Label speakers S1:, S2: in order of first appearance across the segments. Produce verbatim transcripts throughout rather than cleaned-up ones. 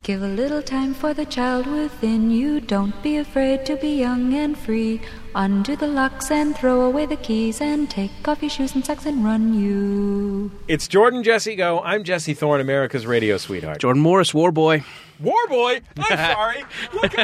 S1: Give a little time for the child within you. Don't be afraid to be young and free. Undo the locks and throw away the keys and take off your shoes and socks and run you.
S2: It's Jordan Jesse Go. I'm Jesse Thorne, America's radio sweetheart.
S3: Jordan Morris, War Boy.
S2: War Boy? I'm sorry. Look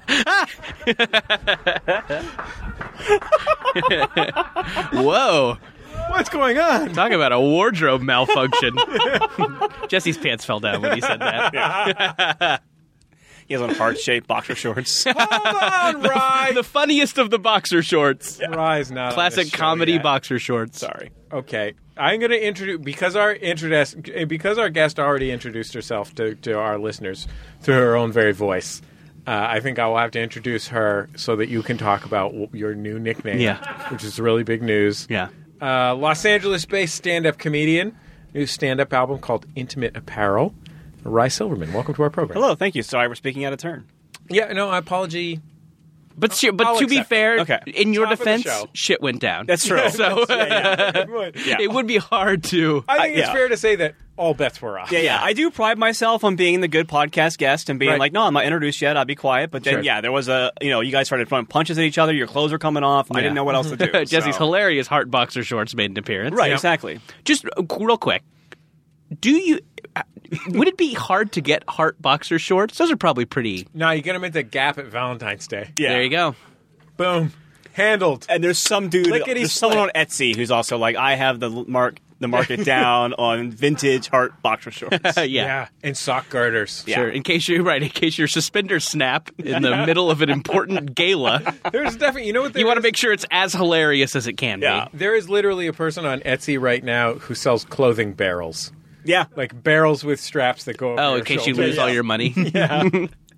S2: out.
S3: Whoa.
S2: What's going on?
S3: Talk about a wardrobe malfunction. Jesse's pants fell down when he said that.
S4: Yeah. He has on heart-shaped boxer shorts.
S2: Hold on, Rye.
S3: The funniest of the boxer shorts.
S2: Yeah. Rye's not
S3: Classic
S2: on this show
S3: comedy
S2: yet.
S3: boxer shorts.
S4: Sorry.
S2: Okay. I'm going to introduce, because our introduce, because our guest already introduced herself to, to our listeners through her own very voice, uh, I think I will have to introduce her so that you can talk about your new nickname,
S3: Yeah.
S2: which is really big news.
S3: Yeah.
S2: Uh, Los Angeles-based stand-up comedian, new stand-up album called Intimate Apparel. Rye Silverman, welcome to our program.
S4: Hello, thank you. Sorry, we're speaking out of turn.
S2: Yeah, no, I apology.
S3: But sh- but
S2: I'll
S3: to be
S2: accept
S3: fair,
S4: Okay.
S3: in your
S2: Top of the
S3: defense,
S2: show.
S3: shit went down.
S4: That's true.
S3: So
S2: yeah, yeah. It would.
S4: Yeah.
S3: it would be hard to.
S2: I think
S4: I-
S2: it's
S4: yeah.
S2: fair to say that all bets were off.
S4: Yeah, yeah. I do pride myself on being the good podcast guest and being
S2: Right.
S4: like, no, I'm not introduced yet. I'll be quiet. But then,
S2: Sure.
S4: yeah, there was a, you know, you guys started throwing punches at each other. Your clothes were coming off. I
S3: Yeah.
S4: didn't know what else to do.
S3: Jesse's
S4: so.
S3: hilarious heart boxer shorts made an appearance.
S4: Right,
S2: Yeah.
S4: exactly.
S3: Just uh, real quick, do you? uh, Would it be hard to get heart boxer shorts? Those are probably pretty.
S2: No, you get them at the Gap at Valentine's Day.
S4: Yeah.
S3: There you go.
S2: Boom. Handled.
S4: And there's some dude,
S2: Lickety
S4: there's someone on
S2: split.
S4: Etsy who's also like, I have the l- mark, the market down on vintage heart boxer shorts.
S3: yeah.
S2: Yeah. And sock girders.
S4: Yeah.
S3: Sure. In case you're right, in case your suspenders snap in the middle of an important gala,
S2: There's definitely, you know what there
S3: you want to
S2: is?
S3: make sure it's as hilarious as it can
S4: Yeah.
S3: be.
S2: There is literally a person on Etsy right now who sells clothing barrels.
S4: Yeah.
S2: Like barrels with straps that go over
S3: Oh,
S2: your
S3: in case you
S2: shoulders.
S3: lose all your money.
S2: Yeah.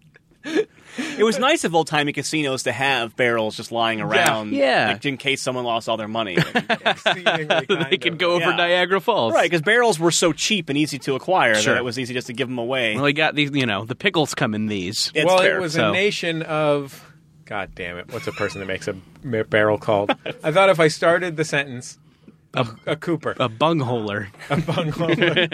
S4: It was nice of old-timey casinos to have barrels just lying around.
S3: Yeah.
S4: Like, in case someone lost all their money.
S2: Exceedingly kind
S3: they could
S2: of.
S3: go over
S4: Yeah.
S3: Niagara Falls.
S4: Right, because barrels were so cheap and easy to acquire
S3: Sure.
S4: that it was easy just to give them away.
S3: Well, we got these, you know, the pickles come in these.
S4: It's
S2: well,
S4: fair,
S2: it was
S3: so-
S2: a nation of... God damn it. What's a person that makes a m- barrel called? I thought if I started the sentence... A, a Cooper.
S3: A bungholer.
S2: A bunghole.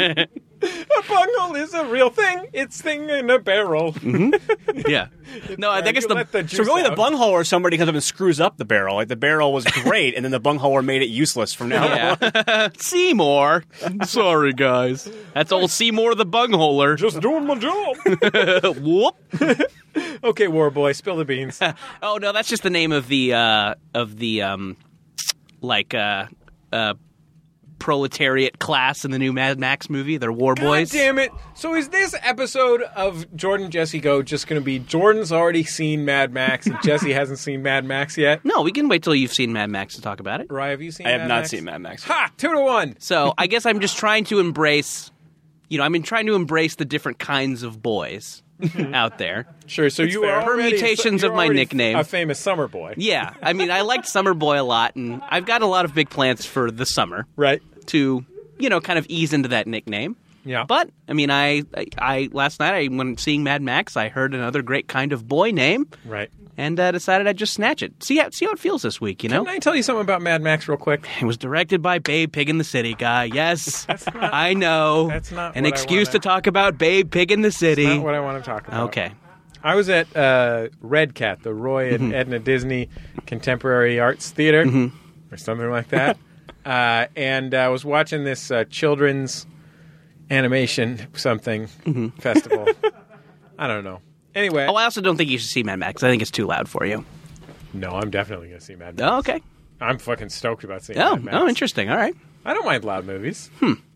S2: A bunghole is a real thing. It's thing in a barrel.
S3: Yeah. No, I think it's
S2: You
S3: the...
S2: let the
S4: So
S2: juice
S4: really, the
S2: out.
S4: bungholer somebody comes up and screws up the barrel. Like the barrel was great, and then the bungholer made it useless from now on.
S3: Yeah. Seymour. Sorry, guys. That's old Seymour the bungholer.
S2: Just doing my job.
S3: Whoop.
S2: Okay, War Boy, spill the beans.
S3: Oh, no, that's just the name of the, uh, of the, um, like, uh, uh, proletariat class in the new Mad Max movie. They're war boys.
S2: God damn it. So is this episode of Jordan Jesse Go just going to be Jordan's already seen Mad Max and Jesse hasn't seen Mad Max yet?
S3: No, we can wait till you've seen Mad Max to talk about it.
S2: Rye, have you seen
S4: I have
S2: Mad
S4: not
S2: Max?
S4: seen Mad Max.
S2: Ha! Two to one.
S3: So I guess I'm just trying to embrace, you know, I mean, trying to embrace the different kinds of boys out there.
S2: Sure, so you
S4: fair.
S2: are already,
S3: Permutations
S2: you're
S3: of my
S2: already
S3: nickname.
S2: a famous summer boy.
S3: Yeah, I mean, I liked Summer Boy a lot, and I've got a lot of big plans for the summer
S2: Right.
S3: to, you know, kind of ease into that nickname.
S2: Yeah.
S3: But I mean, I, I, I last night I when seeing Mad Max, I heard another great kind of boy name,
S2: Right.
S3: and uh, decided I'd just snatch it. See how see how it feels this week. You know,
S2: Can I tell you something about Mad Max real quick?
S3: it was directed by Babe Pig in the City guy. Yes, I know.
S2: that's not
S3: an
S2: what I
S3: excuse
S2: wanna-
S3: to talk about Babe Pig in the City.
S2: Not what I want to talk about.
S3: Okay.
S2: I was at uh, Red Cat, the Roy and Edna Disney Contemporary Arts Theater, or something like that. uh, and I was watching this uh, children's animation something festival. I don't know. Anyway,
S3: Oh, I also don't think you should see Mad Max. I think it's too loud for you.
S2: no, I'm definitely going to see Mad Max.
S3: Oh, okay.
S2: I'm fucking stoked about seeing
S3: Oh,
S2: Mad Max.
S3: oh, interesting. All right.
S2: I don't mind loud movies.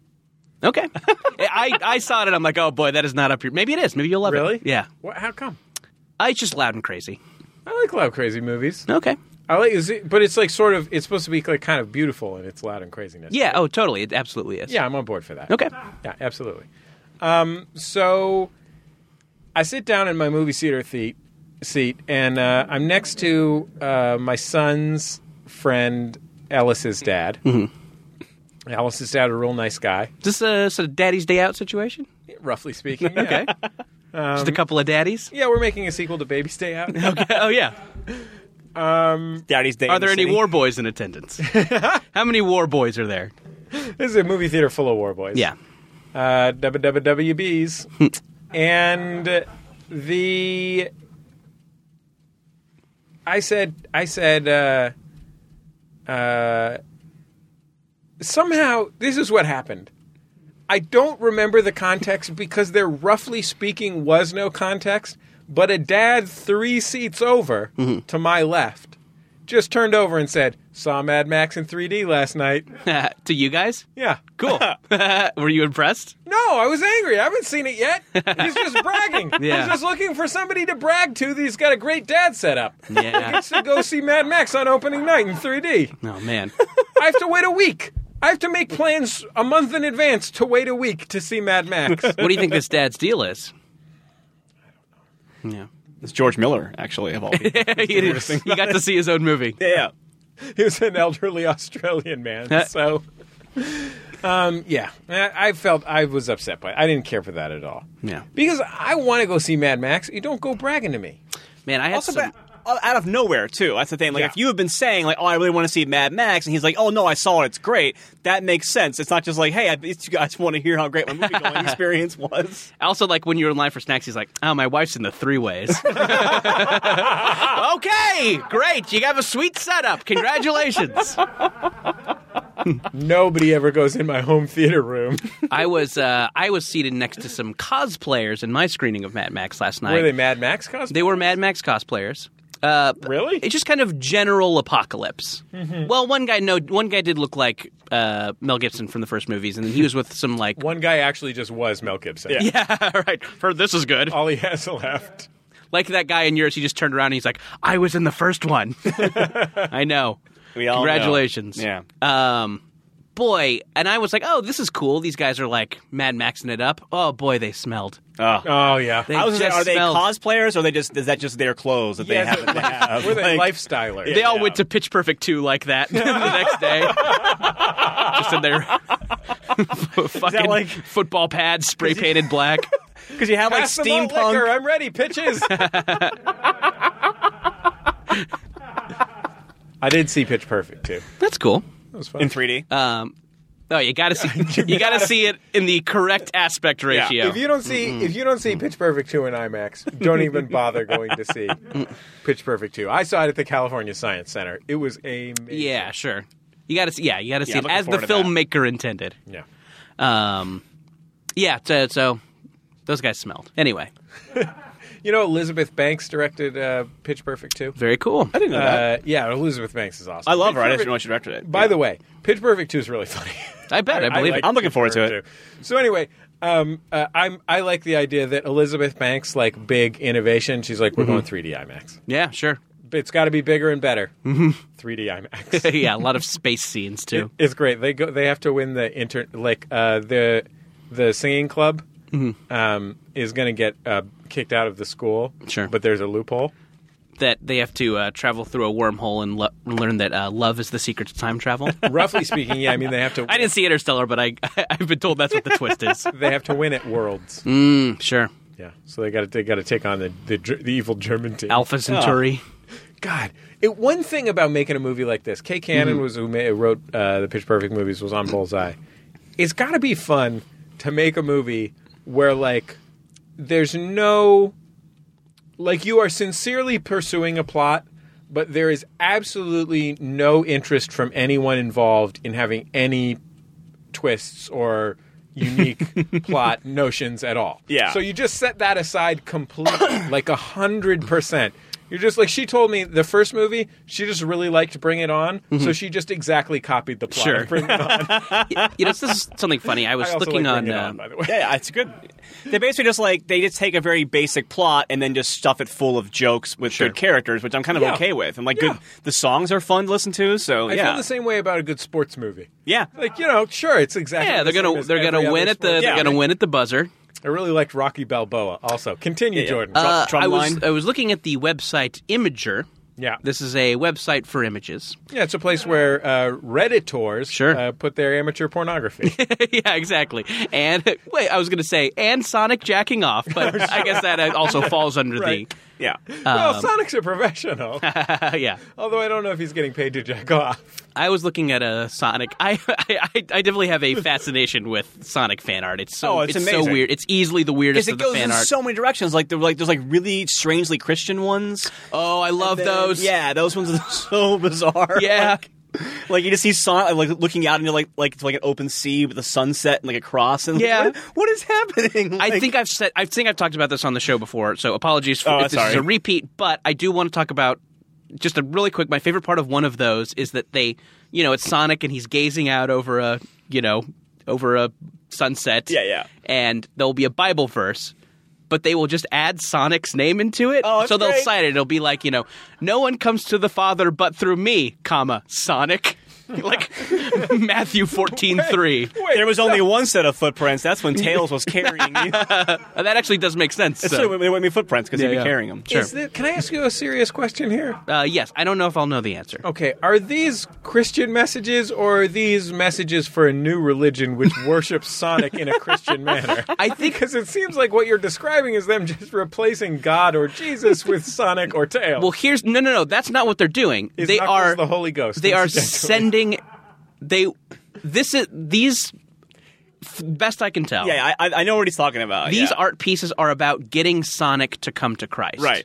S3: Okay. I, I saw it and I'm like, oh boy, that is not up your... Maybe it is. Maybe you'll love
S2: Really?
S3: it. Yeah.
S2: What, how come?
S3: Uh, it's just loud and crazy.
S2: I like loud, crazy movies.
S3: Okay.
S2: I like, is it, but it's like sort of, it's supposed to be like kind of beautiful in its loud and craziness.
S3: Yeah. Oh, totally. It absolutely is.
S2: Yeah, I'm on board for that.
S3: Okay.
S2: Yeah, absolutely. Um, so I sit down in my movie theater seat, seat and uh, I'm next to uh, my son's friend, Ellis's dad. Mm-hmm. Ellis's dad, a real nice guy,
S3: Is this a sort of daddy's day out situation?
S2: roughly speaking. Yeah.
S3: Okay. just a couple of daddies?
S2: Yeah, we're making a sequel to Baby Stay Out.
S3: Okay. Oh, yeah.
S4: Daddy's Day.
S3: Are
S4: in the
S3: there any
S4: City.
S3: war boys in attendance? How many war boys are there?
S2: This is a movie theater full of war boys.
S3: Yeah.
S2: Uh, W W W Bs. and the I said I said uh, uh, somehow this is what happened. I don't remember the context because there, roughly speaking, was no context. But a dad three seats over mm-hmm. to my left just turned over and said, "Saw Mad Max in three D last night."
S3: To you guys?
S2: Yeah.
S3: Cool. Were you impressed?
S2: No, I was angry. I haven't seen it yet. He's just bragging.
S3: Yeah.
S2: He's just looking for somebody to brag to that he's got a great dad set up.
S3: Yeah.
S2: He gets to go see Mad Max on opening night in three D.
S3: Oh, man.
S2: I have to wait a week. I have to make plans a month in advance to wait a week to see Mad Max.
S3: What do you think this dad's deal is?
S2: I don't know.
S3: Yeah.
S4: It's George Miller, actually, of all people.
S3: he, did, he got to see his own movie.
S4: Yeah.
S2: He was an elderly Australian man, so... Um, yeah, I felt I was upset by it. I didn't care for that at all.
S3: Yeah.
S2: Because I want to go see Mad Max. You don't go bragging to me.
S3: Man, I had
S4: also,
S3: some...
S4: but out of nowhere, too. That's the thing. Like,
S2: Yeah.
S4: if you have been saying, like, oh, I really want to see Mad Max, and he's like, oh, no, I saw it, it's great, that makes sense. It's not just like, hey, I you guys want to hear how great my movie-going experience was.
S3: Also, like, when you're in line for snacks, he's like, oh, my wife's in the three-ways. Okay, great. You have a sweet setup. Congratulations.
S2: Nobody ever goes in my home theater room.
S3: I was uh, I was seated next to some cosplayers in my screening of Mad Max last night.
S2: Were they Mad Max cosplayers?
S3: They were Mad Max cosplayers. Uh,
S2: Really?
S3: It's just kind of general apocalypse. Mm-hmm. Well, one guy no, one guy did look like uh, Mel Gibson from the first movies, and then he was with some like
S2: One guy actually just was Mel Gibson.
S4: Yeah.
S3: yeah, right. Heard this is good.
S2: All he has left.
S3: Like that guy in yours, he just turned around and he's like, "I was in the first one." I know.
S4: We all
S3: Congratulations.
S4: know. Yeah.
S3: Um, boy, and I was like, "Oh, this is cool. These guys are like Mad Maxing it up." Oh boy, they smelled.
S4: Oh.
S2: Oh, yeah.
S3: They
S4: I was gonna say,
S3: just
S4: are they
S3: smelled.
S4: cosplayers, or are they just is that just their clothes that they
S2: Yes.
S4: happen to have?
S2: We're the
S4: Like,
S2: lifestylers.
S3: They all
S4: Yeah.
S3: went to Pitch Perfect two like that the next day. Just in their fucking
S4: like-
S3: football pads, spray painted black.
S4: Because you have like
S2: Pass the malt liquor.
S4: steampunk.
S2: I'm ready. Pitches. I did see Pitch Perfect, too.
S3: That's cool.
S2: That was fun.
S4: In three D.
S3: Um, oh, you got to see you got to see it in the correct aspect ratio.
S2: If you don't see if you don't see Pitch Perfect two in IMAX, don't even bother going to see Pitch Perfect two. I saw it at the California Science Center. It was amazing.
S3: Yeah, sure. You got to see. Yeah, you got to see
S4: Yeah,
S3: it
S4: looking
S3: as the
S4: forward to that.
S3: filmmaker intended.
S2: Yeah.
S3: Um, yeah. So, so those guys smelled. Anyway,
S2: You know, Elizabeth Banks directed uh, Pitch Perfect two.
S3: very cool.
S4: I didn't know that.
S2: Uh, yeah, Elizabeth Banks is awesome.
S4: I love her.
S2: Pitch
S4: I didn't
S2: Perfect-
S4: know she directed it.
S2: By
S4: Yeah.
S2: the way, Pitch Perfect two is really funny.
S3: I bet. I believe
S2: like
S3: it.
S4: I'm looking
S2: Pitch
S4: forward to
S2: Perfect
S4: it.
S2: two. So anyway, um, uh, I'm I like the idea that Elizabeth Banks, like big innovation, she's like, we're going three D IMAX.
S3: Yeah, sure.
S2: It's got to be bigger and better. three D IMAX.
S3: Yeah, a lot of space scenes too.
S2: It's great. They go. They have to win the inter. Like uh, the the singing club um, is going to get uh, kicked out of the school.
S3: Sure.
S2: but there's a loophole.
S3: That they have to uh, travel through a wormhole and lo- learn that uh, love is the secret to time travel.
S2: Roughly speaking, yeah. I mean, they have to.
S3: I didn't see Interstellar, but I I've been told that's what the twist is.
S2: They have to win at Worlds.
S3: Mm, sure.
S2: Yeah. So they got to. They got to take on the, the Ger- the evil German team.
S3: Alpha Centauri.
S2: God, it, one thing about making a movie like this, Kay Cannon
S3: Mm-hmm.
S2: was who made, wrote uh, the Pitch Perfect movies, was on Bullseye. It's got to be fun to make a movie where, like, there's no, like, you are sincerely pursuing a plot, but there is absolutely no interest from anyone involved in having any twists or unique plot notions at all.
S4: Yeah.
S2: So you just set that aside completely, like a hundred percent. You're just like, she told me the first movie, she just really liked to Bring It On, so she just exactly copied the plot
S3: Sure.
S2: of Bring It On.
S3: You know, this is something funny. I was
S2: I also
S3: looking
S2: like
S3: on.
S2: Bring It
S3: uh,
S2: On, by the way.
S4: Yeah, yeah, it's good. They basically just like they just take a very basic plot and then just stuff it full of jokes with
S3: Sure.
S4: good characters, which I'm kind of
S2: Yeah.
S4: okay with. And like
S2: Yeah.
S4: good, the songs are fun to listen to. So
S2: I
S4: yeah,
S2: feel the same way about a good sports movie.
S4: yeah.
S2: Like, you know, sure, it's exactly
S3: yeah,
S2: the
S3: they're
S2: same
S3: gonna
S2: as
S3: they're
S2: every
S3: gonna win
S2: other
S3: at the
S2: sports
S3: they're
S2: movie.
S3: gonna win at the buzzer.
S2: I really liked Rocky Balboa also. Continue,
S4: Yeah, yeah.
S2: Jordan.
S3: Uh,
S4: Drum
S3: I was
S4: line.
S3: I was looking at the website Imager.
S2: yeah.
S3: This is a website for images.
S2: Yeah, it's a place where uh, Redditors
S3: Sure.
S2: uh, put their amateur pornography.
S3: Yeah, exactly. And wait, I was going to say and Sonic jacking off, but I guess that also falls under
S2: Right.
S3: the
S4: Yeah.
S2: well, Sonic's a professional.
S3: yeah.
S2: Although I don't know if he's getting paid to jack off.
S3: I was looking at a Sonic. I I, I definitely have a fascination with Sonic fan art. It's so
S4: Oh, it's
S3: so
S4: amazing.
S3: weird. It's easily the weirdest
S4: Because it
S3: of the
S4: goes
S3: fan
S4: in
S3: art.
S4: so many directions. Like, there, like there's like really strangely Christian ones.
S3: oh, I love
S4: Then-
S3: those.
S4: Yeah, those ones are so bizarre.
S3: Yeah.
S4: Like, like you just see Sonic like looking out into like like it's like an open sea with a sunset and like a cross. And
S3: Yeah.
S4: like, what, what is happening?
S3: I
S4: Like-
S3: think I've said. I think I've talked about this on the show before. So apologies for
S4: Oh,
S3: if this
S4: sorry.
S3: is a repeat. But I do want to talk about just a really quick. My favorite part of one of those is that they, you know, it's Sonic and he's gazing out over a, you know, over a sunset.
S4: Yeah, yeah.
S3: And there'll be a Bible verse. But they will just add Sonic's name into it.
S4: Oh, that's
S3: so they'll
S4: great.
S3: cite it. It'll be like, you know, no one comes to the Father but through me, comma, Sonic. Like Matthew fourteen three.
S4: there was only one set of footprints. That's when Tails was carrying you.
S3: That actually does make sense.
S4: That's
S3: so.
S4: true. They wouldn't be footprints because
S3: Yeah,
S4: he'd be
S3: yeah.
S4: carrying them.
S3: Sure.
S2: Is thi- can I ask you a serious question here?
S3: Uh, yes, I don't know if I'll know the answer.
S2: Okay, are these Christian messages or are these messages for a new religion which worships Sonic in a Christian manner?
S3: I think-
S2: because it seems like what you're describing is them just replacing God or Jesus with Sonic or Tails.
S3: Well, here's no, no, no. That's not what they're doing.
S2: Is
S3: they
S2: Knuckles
S3: are
S2: the Holy Ghost.
S3: They are
S2: incidentally?
S3: sending. They this is these. f- Best I can tell.
S4: Yeah, I, I know what he's talking about.
S3: These
S4: yeah.
S3: art pieces are about getting Sonic to come to Christ.
S4: right.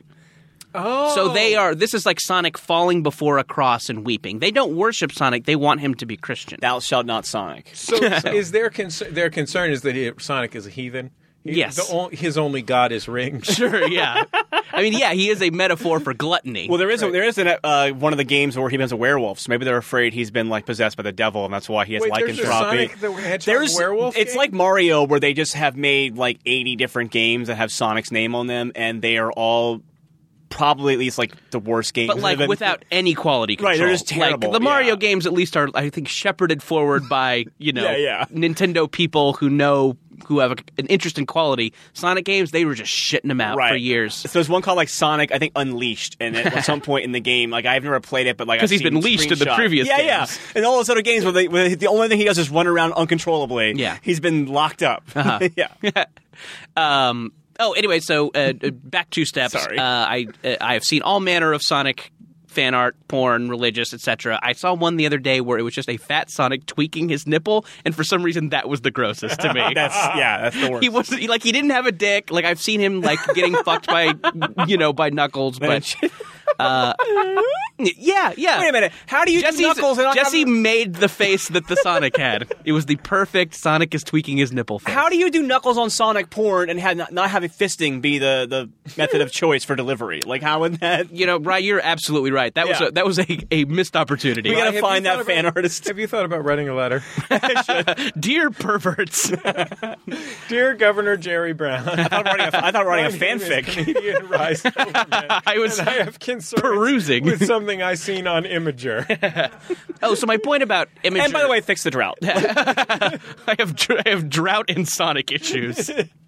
S2: Oh,
S3: So they are. This is like Sonic falling before a cross and weeping. They don't worship Sonic. They want him to be Christian.
S4: Thou shalt not Sonic.
S2: So is their concern? Their concern is that he, Sonic is a heathen. He-
S3: Yes.
S2: the o- his only god is rings.
S3: Sure. Yeah. I mean, yeah. He is a metaphor for gluttony.
S4: Well, there is a, there is an, uh, one of the games where he becomes a werewolf. So maybe they're afraid he's been like possessed by the devil, and that's why he has
S2: Wait, there's a
S4: lycanthropy.
S2: Sonic the Hedgehog
S4: There's
S2: werewolf
S4: It's
S2: game?
S4: like Mario, where they just have made like eighty different games that have Sonic's name on them, and they are all probably at least like the worst games.
S3: But like
S4: that have been-
S3: without any quality control.
S4: Right, they're just
S3: Like
S4: terrible,
S3: the Mario
S4: yeah.
S3: games, at least, are I think shepherded forward by you know
S4: Yeah, yeah.
S3: Nintendo people who know who have a, an interest in quality. Sonic games, they were just shitting them out
S4: right.
S3: for years
S4: So there's one called like Sonic, I think Unleashed, and at some point in the game, like I've never played it, but like
S3: 'Cause
S4: I've
S3: he's been
S4: seen
S3: leashed in the
S4: screenshots.
S3: previous
S4: yeah,
S3: games.
S4: yeah, and all those other games where, they, where the only thing he does is run around uncontrollably.
S3: Yeah.
S4: he's been locked up.
S3: Uh-huh.
S4: yeah.
S3: Um, oh, anyway, so uh, uh, back two steps.
S4: Sorry.
S3: Uh, I uh, I have seen all manner of Sonic fan art, porn, religious, et cetera. I saw one the other day where it was just a fat Sonic tweaking his nipple, and for some reason that was the grossest to me.
S4: That's yeah, that's the worst.
S3: He wasn't he, like he didn't have a dick. Like I've seen him like getting fucked by you know by Knuckles, but uh, yeah, yeah.
S4: Wait a minute. How do you do
S3: Jesse's,
S4: Knuckles and not
S3: Jesse
S4: have-
S3: made the face that the Sonic had. It was the perfect Sonic is tweaking his nipple face.
S4: How do you do Knuckles on Sonic porn and have not, not having fisting be the, the method of choice for delivery? Like, how would that?
S3: You know, right? You're absolutely right. That was
S4: Yeah.
S3: a, that was a, a missed opportunity.
S4: We gotta
S2: Have you
S4: find that
S2: thought
S4: fan
S2: about-
S4: artist.
S2: Have you thought about writing a letter?
S3: Dear perverts,
S2: Dear Governor Jerry Brown,
S4: I thought writing a, I thought writing a
S2: my name is
S4: fanfic.
S2: Comedian Rise Silverman,
S3: I was
S2: and I have concerns
S3: perusing.
S2: with something I seen on Imager.
S3: oh, so my point about Imager.
S4: And by the way, fix the drought.
S3: I have dr- I have drought and Sonic issues.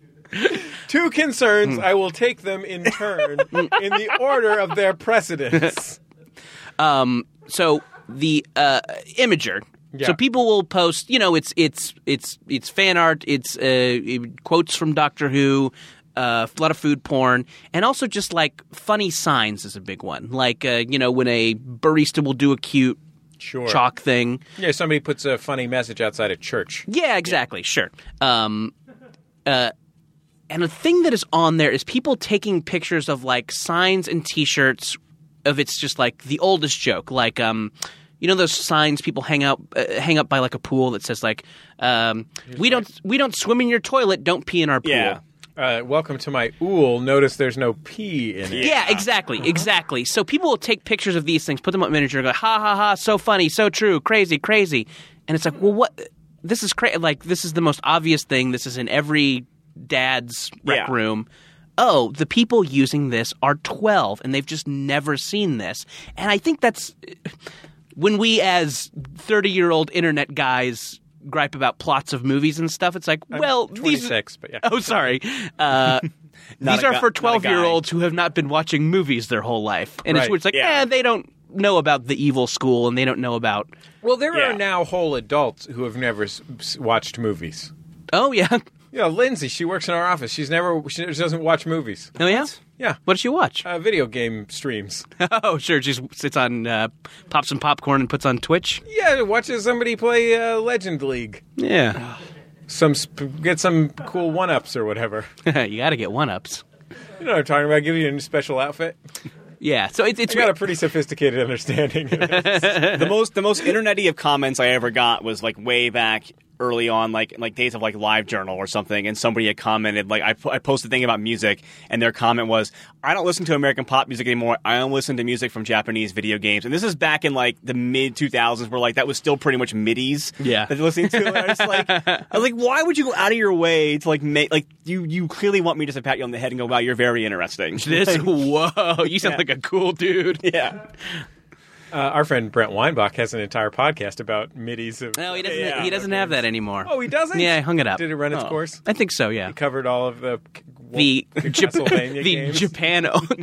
S2: Two concerns. I will take them in turn in the order of their precedence.
S3: Um, so the uh, Imager.
S2: Yeah.
S3: So people will post, you know, it's it's it's it's fan art, it's uh, quotes from Doctor Who, uh, a lot of food porn, and also just like funny signs is a big one. Like uh, you know, when a barista will do a cute
S2: Sure.
S3: chalk thing.
S2: Yeah, somebody puts a funny message outside a church.
S3: Yeah, exactly. Sure. Um, uh, and the thing that is on there is people taking pictures of like signs and T-shirts of it's just like the oldest joke, like um, you know those signs people hang out uh, hang up by like a pool that says like um, we don't we don't swim in your toilet, don't pee in our pool.
S4: Yeah.
S2: Uh, welcome to my ool. Notice there's no pee in it.
S3: Yeah, exactly, exactly. So people will take pictures of these things, put them up miniature, and go, ha ha ha, so funny, so true, crazy, crazy. And it's like, well, what? This is crazy. Like, this is the most obvious thing. This is in every dad's rec
S4: Yeah.
S3: room. Oh, the people using this are twelve, and they've just never seen this. And I think that's when we, as thirty-year-old internet guys, gripe about plots of movies and stuff. It's like, well, these.
S2: twenty-six, but yeah.
S3: Oh, sorry. Uh,
S4: Not
S3: these
S4: a
S3: are
S4: gu-
S3: for
S4: not a guy.
S3: twelve-year-olds who have not been watching movies their whole life. And
S2: Right.
S3: it's, it's like,
S4: Yeah.
S3: eh, they don't know about the evil school, and they don't know about...
S2: Well, there
S4: Yeah.
S2: are now whole adults who have never s- s- watched movies.
S3: Oh, yeah.
S2: You know, Lindsay, she works in our office. She's never, she doesn't watch movies.
S3: Oh, yeah?
S2: Yeah.
S3: What does she watch?
S2: Uh, video game streams.
S3: Oh, sure. She just sits on, uh, pops some popcorn and puts on Twitch.
S2: Yeah, watches somebody play uh, Legend League.
S3: Yeah.
S2: Some sp- Get some cool one-ups or whatever.
S3: You got to get one-ups.
S2: You know what I'm talking about? Give you a special outfit.
S3: Yeah, so it, it's...
S2: I got a pretty sophisticated understanding of this.
S4: the most the most internet-y of comments I ever got was like way back early on, like like days of like LiveJournal or something, and somebody had commented, like I, I posted a thing about music, and their comment was, I don't listen to American pop music anymore, I only listen to music from Japanese video games. And this is back in like the mid two thousands where like that was still pretty much MIDIs
S3: Yeah.
S4: that they're listening to. And I was like, I was like, why would you go out of your way to like make, like you you clearly want me just to pat you on the head and go, wow, you're very interesting.
S3: This,
S4: Like,
S3: whoa, you sound
S4: Yeah.
S3: like a cool dude.
S4: yeah.
S2: Uh, our friend Brent Weinbach has an entire podcast about midis. Of,
S3: No, he doesn't.
S4: Yeah.
S3: he doesn't have that anymore.
S2: Oh, he doesn't?
S3: Yeah, I hung it up.
S2: Did it run its
S4: Oh.
S2: course?
S3: I think so. Yeah.
S2: He covered all of the
S3: The Jap-
S2: Castlevania
S3: the
S2: games.
S3: Japan.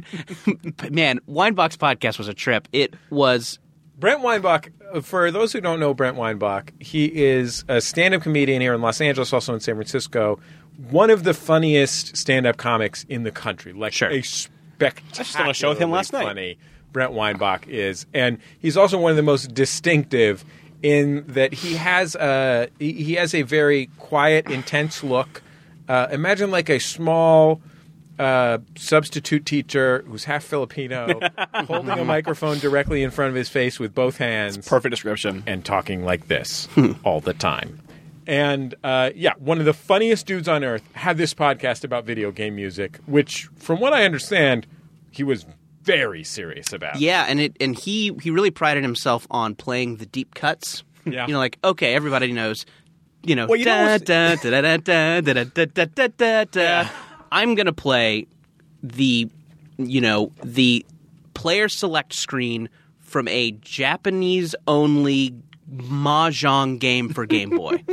S3: Man, Weinbach's podcast was a trip. It was.
S2: Brent Weinbach, uh, for those who don't know Brent Weinbach, he is a stand-up comedian here in Los Angeles, also in San Francisco. One of the funniest stand-up comics in the country. Like
S3: Sure.
S2: a spectacularly
S4: I just did a show with him last night.
S2: funny Brent Weinbach is. And he's also one of the most distinctive in that he has a, he he has a very quiet, intense look. Uh, imagine like a small uh, substitute teacher who's half Filipino holding a microphone directly in front of his face with both hands
S4: Perfect description.
S2: and talking like this all the time. And uh, yeah, one of the funniest dudes on earth had this podcast about video game music, which, from what I understand, he was very serious about.
S3: Yeah, and it and he he really prided himself on playing the deep cuts.
S2: Yeah.
S3: You know, like okay, everybody knows. You know,
S4: Well, you know
S3: da,
S4: what's-
S3: da, da, da, da, da, da, da, da, da, da.
S4: Yeah.
S3: I'm gonna play the, you know, the player select screen from a Japanese only mahjong game for Game Boy.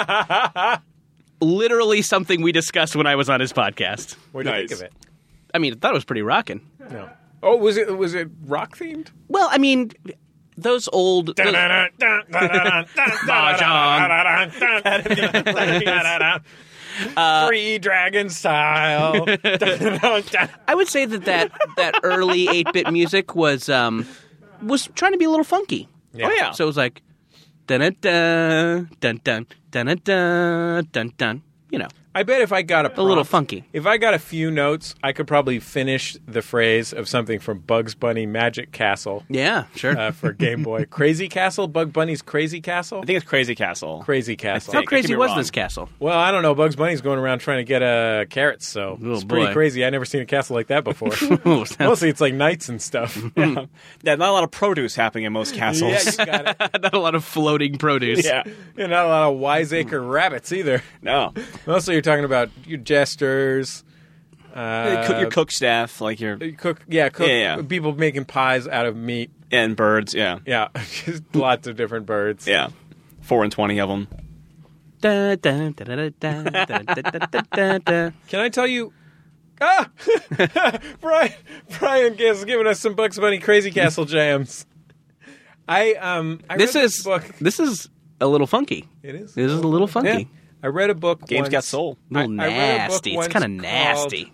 S3: Literally something we discussed when I was on his podcast.
S2: What do you
S4: Nice.
S2: think of it?
S3: I mean, I thought it was pretty rocking.
S2: No. Oh, was it was it rock themed?
S3: Well, I mean, those old. those-
S2: Three dragon style.
S3: I would say that that, that early eight-bit music was um was trying to be a little funky.
S2: Yeah.
S4: Oh, yeah.
S3: So it was like dun dun dun dun dun dun dun dun dun. You know,
S2: I bet if I got a,
S3: a little
S2: prompt-
S3: funky.
S2: If I got a few notes, I could probably finish the phrase of something from Bugs Bunny Magic Castle
S3: Yeah, sure.
S2: uh, for Game Boy. Crazy Castle? Bug Bunny's Crazy Castle?
S4: I think it's Crazy Castle.
S2: Crazy Castle.
S3: How
S4: think- I
S3: crazy
S4: could be
S3: was
S4: wrong.
S3: this castle?
S2: Well, I don't know. Bugs Bunny's going around trying to get uh, carrots, so
S3: Oh,
S2: it's pretty
S3: boy.
S2: crazy. I've never seen a castle like that before.
S3: Oh, sounds-
S2: Mostly it's like knights and stuff.
S4: Yeah. Yeah, not a lot of produce happening in most castles.
S2: Yeah, you got it.
S3: Not a lot of floating produce.
S4: Yeah.
S2: And not a lot of wiseacre rabbits either.
S4: No.
S2: Mostly you're talking about your jesters. Uh,
S4: cook your cook staff, like your
S2: you cook, yeah, cook.
S4: Yeah, yeah.
S2: People making pies out of meat.
S4: and birds. Yeah.
S2: Yeah, just lots of different birds.
S4: Yeah. Four and twenty of them.
S3: Da, da, da, da, da, da, da, da, da, da, da.
S2: Can I tell you? Ah, Brian, Brian is giving us some Bugs Bunny Crazy Castle jams. I um, I
S3: This
S2: read
S3: is
S2: book.
S3: this is a little funky.
S2: It is.
S3: This is a little funky.
S2: Yeah. I read a book.
S4: Games
S2: once,
S4: got soul.
S3: A little
S2: I- I read a book
S3: nasty. It's
S2: once
S3: kind of nasty.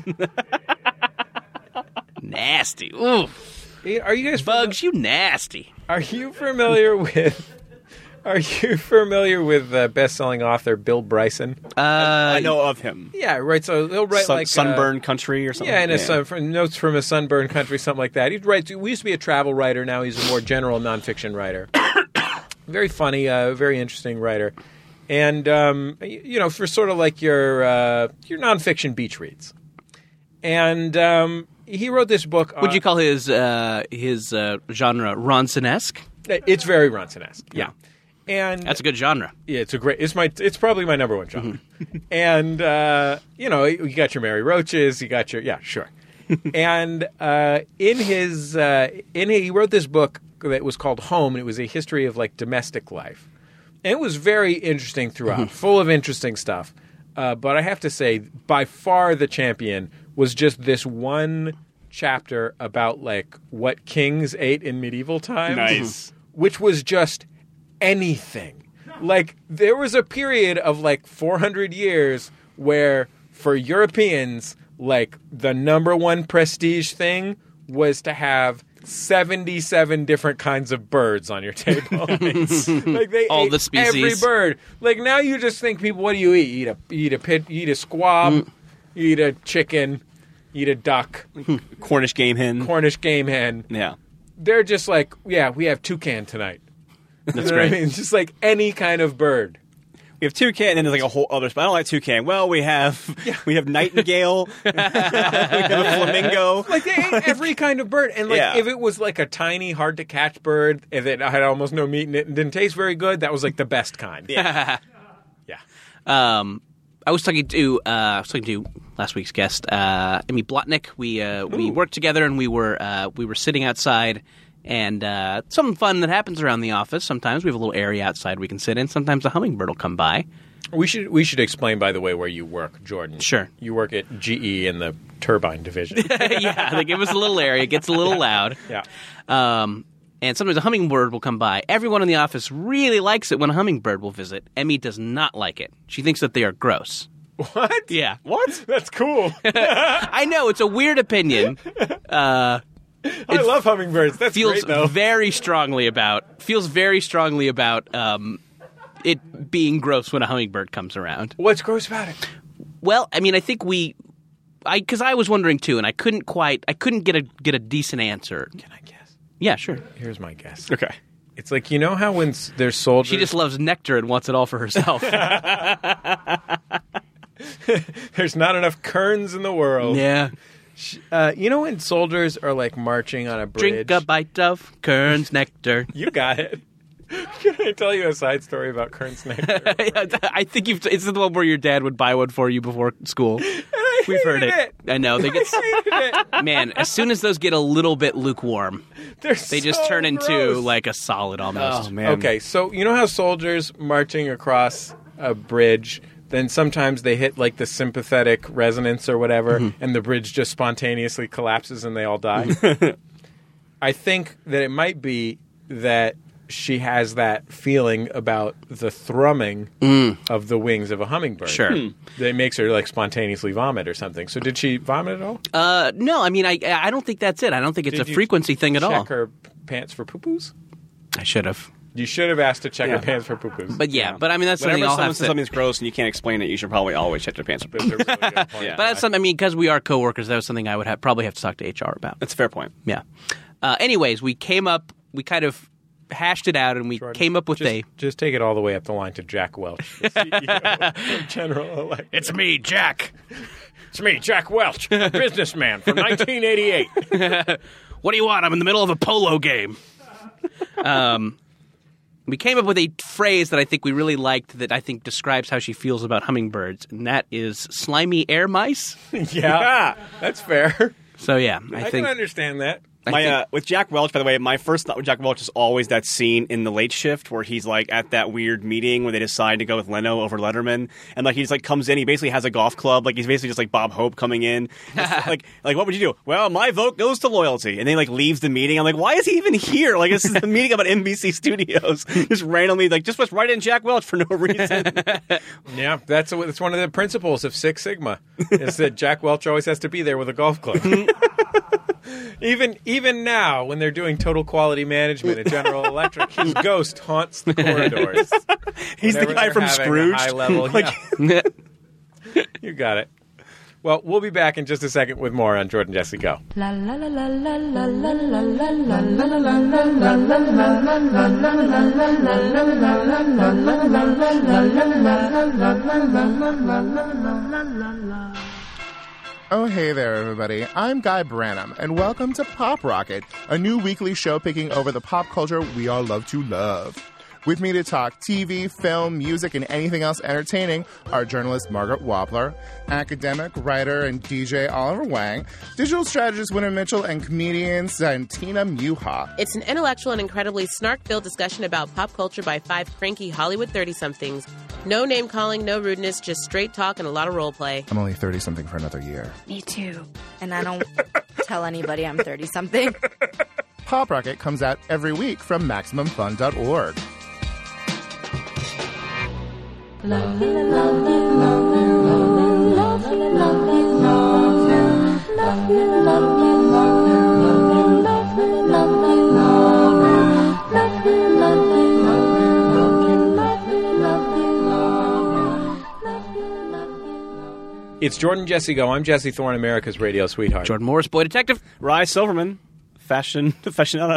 S3: Nasty. Ooh,
S2: Are you guys
S3: Bugs, you nasty.
S2: Are you familiar with? Are you familiar with uh, best-selling author Bill Bryson?
S3: Uh,
S4: I know of him.
S2: Yeah, right. So he'll write
S4: Sun,
S2: like uh,
S4: Sunburn Country or something.
S2: Yeah, and a sun, from notes from a sunburned country, something like that. He writes. We used to be a travel writer. Now he's a more general nonfiction writer. Very funny, uh, very interesting writer, and um, you, you know, for sort of like your uh, your nonfiction beach reads. And um, he wrote this book.
S3: would
S2: on,
S3: you call his uh, his uh, genre Ronson-esque?
S2: It's very Ronson-esque. Yeah, and
S3: That's a good genre.
S2: yeah, it's a great. It's my. It's probably my number one genre. And uh, you know, you got your Mary Roaches. You got your yeah, sure. And uh, in his uh, in he wrote this book that was called Home, and it was a history of like domestic life. And it was very interesting throughout, full of interesting stuff. Uh, but I have to say, by far the champion was just this one chapter about like what kings ate in medieval times,
S4: Nice.
S2: which was just anything. Like, there was a period of, like, four hundred years where, for Europeans, like, the number one prestige thing was to have seventy-seven different kinds of birds on your table. Like, they
S3: All
S2: ate
S3: the species.
S2: every bird. Like, now you just think, people, what do you eat? You eat a, you eat a, pit, you eat a squab,
S3: Mm.
S2: you eat a chicken, you eat a duck,
S4: Cornish game hen.
S2: Cornish game hen.
S4: Yeah.
S2: They're just like, yeah, we have toucan tonight.
S4: That's
S2: You know
S4: great.
S2: what I mean? Just like any kind of bird.
S4: We have toucan, and then there's like a whole other. But I don't like toucan. Well, we have we have nightingale. we have a flamingo.
S2: Like, they ate every kind of bird. And, like,
S4: Yeah.
S2: if it was, like, a tiny, hard-to-catch bird, if it had almost no meat in it and didn't taste very good, that was, like, the best kind.
S4: Yeah.
S2: Yeah.
S3: Um, I was talking to uh, I was talking to last week's guest, uh, Emmy Blotnick. We uh, we worked together, and we were uh, we were sitting outside. And uh, something fun that happens around the office. Sometimes we have a little area outside we can sit in. Sometimes a hummingbird will come by.
S2: We should we should explain, by the way, where you work, Jordan.
S3: Sure.
S2: You work at G E in the turbine division.
S3: Yeah, they give us a little area. It gets a little loud.
S2: Yeah.
S3: Um, and sometimes a hummingbird will come by. Everyone in the office really likes it when a hummingbird will visit. Emmy does not like it. She thinks that they are gross.
S2: What?
S3: Yeah.
S2: What? That's cool.
S3: I know, it's a weird opinion. Uh,
S2: I love hummingbirds. That's
S3: feels
S2: great, though.
S3: very strongly about feels very strongly about um, it being gross when a hummingbird comes around.
S2: What's gross about it?
S3: Well, I mean, I think we, I because I was wondering too, and I couldn't quite, I couldn't get a get a decent answer.
S2: Can I guess?
S3: Yeah, sure.
S2: Here's my guess.
S4: Okay.
S2: It's like, you know how when s- there's soldiers...
S3: She just loves nectar and wants it all for herself.
S2: There's not enough kerns in the world.
S3: Yeah.
S2: Uh, you know when soldiers are, like, marching on a bridge?
S3: Drink a bite of Kern's nectar.
S2: You got it. Can I tell you a side story about Kern's nectar?
S3: I think you've. It's the one where your dad would buy one for you before school. We've heard it.
S2: it.
S3: I know they get.
S2: I hated it.
S3: Man, as soon as those get a little bit lukewarm,
S2: They're
S3: they just
S2: so
S3: turn into
S2: gross.
S3: like a solid almost.
S4: Oh man.
S2: Okay, so you know how soldiers marching across a bridge, then sometimes they hit like the sympathetic resonance or whatever, and the bridge just spontaneously collapses and they all die? I think that it might be that she has that feeling about the thrumming of the wings of a hummingbird.
S3: Sure.
S2: That makes her like spontaneously vomit or something. So did she vomit at all?
S3: Uh, no, I mean, I I don't think that's it. I don't think it's
S2: Did
S3: a
S2: you
S3: frequency thing at
S2: check
S3: all.
S2: her pants for poo-poos?
S3: I should have,
S2: You should have asked to check
S4: Yeah.
S2: her pants for poo-poos.
S3: but yeah, but I mean that's
S4: Whenever
S3: something I'll
S4: someone
S3: have
S4: says
S3: to.
S4: something's gross and you can't explain it, you should probably always check your pants.
S2: That's a really good point.
S4: Yeah.
S3: But that's something. I mean, because we are coworkers, that was something I would have, probably have to talk to H R about.
S4: That's a fair point.
S3: Yeah. Uh, anyways, we came up. We kind of hashed it out, and we
S2: Jordan,
S3: came up with
S2: just,
S3: a.
S2: Just take it all the way up the line to Jack Welch, the C E O of General Electric.
S3: It's me, Jack.
S2: It's me, Jack Welch, businessman from nineteen eighty-eight.
S3: What do you want? I'm in the middle of a polo game. um, we came up with a phrase that I think we really liked that I think describes how she feels about hummingbirds, and that is slimy air mice.
S2: Yeah, that's fair.
S3: So yeah, I,
S2: I,
S3: think
S2: can understand that.
S3: I
S4: My
S3: think-
S4: uh, with Jack Welch, by the way, my first thought with Jack Welch is always that scene in The Late Shift where he's like at that weird meeting where they decide to go with Leno over Letterman, and like he just like comes in, he basically has a golf club, like he's basically just like Bob Hope coming in, Just, like like what would you do? Well, my vote goes to loyalty, and then he like leaves the meeting. I'm like, why is he even here? Like this is the meeting about N B C Studios, just randomly like just was right in Jack Welch for no reason.
S2: Yeah, that's a, that's one of the principles of Six Sigma is that Jack Welch always has to be there with a golf club. even even now, when they're doing total quality management at General Electric, his ghost haunts the corridors.
S4: He's the
S2: Whenever
S4: guy
S2: they're
S4: from
S2: having a
S4: Scrooge.
S2: high level,
S4: Like-
S2: yeah. You got it. Well, we'll be back in just a second with more on Jordan Jesse Go.
S1: La la la la la la la la la la la la
S5: Oh, hey there, everybody. I'm Guy Branum, and welcome to Pop Rocket, a new weekly show picking over the pop culture we all love to love. With me to talk T V, film, music, and anything else entertaining are journalist Margaret Wappler, academic, writer, and D J Oliver Wang, digital strategist Winter Mitchell, and comedian Santina Muha.
S6: It's an intellectual and incredibly snark-filled discussion about pop culture by five cranky Hollywood thirty-somethings. No name-calling, no rudeness, just straight talk and a lot of role play.
S5: I'm only thirty-something for another year.
S7: Me too. And I don't tell anybody I'm thirty-something.
S5: Pop Rocket comes out every week from Maximum Fun dot org.
S2: It's Jordan Jesse Go. I'm Jesse Thorne, America's radio sweetheart.
S3: Jordan Morris, boy detective.
S4: Rye Silverman, fashion, fashionello.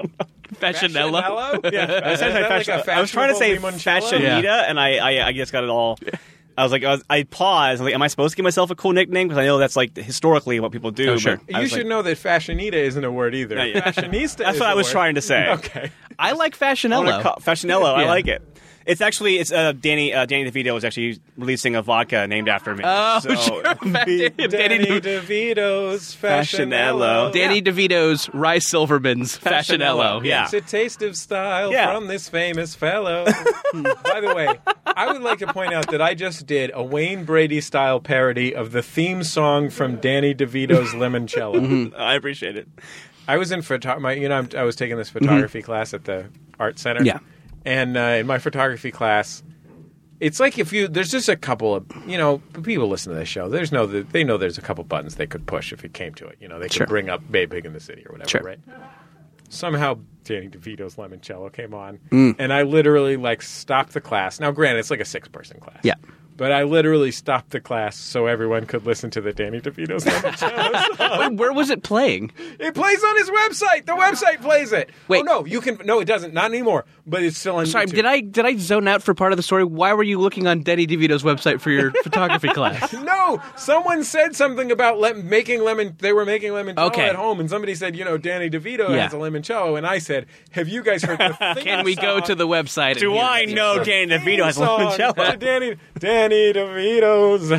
S3: Fashionello.
S4: Yeah, I, said
S2: that
S4: fashion-
S2: like a
S4: I was trying to say
S2: fashionable
S4: fashionita,
S3: Yeah.
S4: and I, I, I just got it all. I was like, I, was, I paused. I'm like, am I supposed to give myself a cool nickname? Because I know that's like historically what people do.
S3: Oh, sure.
S4: but I
S2: You
S4: was
S2: should
S4: like,
S2: know that fashionita isn't a word either.
S4: Yeah, yeah.
S2: Fashionista
S4: That's
S2: is
S4: what
S2: a
S4: I was
S2: word.
S4: trying to say.
S2: Okay.
S3: I like
S4: I
S3: Fashionello.
S4: wanna call- Fashionello. I
S3: Yeah.
S4: like it. It's actually it's uh, Danny uh, Danny DeVito is actually releasing a vodka named after me.
S3: Oh,
S4: so,
S3: sure. Danny,
S2: Danny
S3: De-
S2: DeVito's
S4: Fashionello.
S2: Fashionello.
S3: Danny DeVito's, Rye Silverman's Fashionello.
S4: Fashionello, yeah.
S2: It's a taste of style
S4: Yeah.
S2: from this famous fellow. By the way, I would like to point out that I just did a Wayne Brady style parody of the theme song from Danny DeVito's Limoncello.
S4: I appreciate it.
S2: I was in photo. My, you know, I'm, I was taking this photography class at the art center.
S3: Yeah.
S2: And uh, in my photography class, it's like if you there's just a couple of you know people listen to this show. There's no they know there's a couple buttons they could push if it came to it. You know, they could
S3: Sure.
S2: bring up Babe Pig in the City or whatever.
S3: Sure.
S2: Right. Somehow Danny DeVito's Limoncello came on,
S3: Mm.
S2: and I literally like stopped the class. Now, granted, it's like a six person class.
S3: Yeah.
S2: But I literally stopped the class so everyone could listen to the Danny DeVito's Limoncello song.
S3: Wait, where was it playing?
S2: It plays on his website. The website plays it.
S3: Wait.
S2: Oh, no, you can. No, it doesn't. Not anymore. But it's still on
S3: Sorry,
S2: YouTube.
S3: did I did I zone out for part of the story? Why were you looking on Danny DeVito's website for your photography class?
S2: No, someone said something about le- making lemon. They were making limoncello
S3: Okay.
S2: at home, and somebody said, you know, Danny DeVito
S3: Yeah.
S2: has a limoncello, and I said, have you guys heard the theme
S3: Can we go
S2: song
S3: to the website? and
S4: Do
S3: hear
S4: I
S3: the-
S4: know Danny DeVito has a
S2: song
S4: limoncello?
S2: to Danny, Danny DeVito's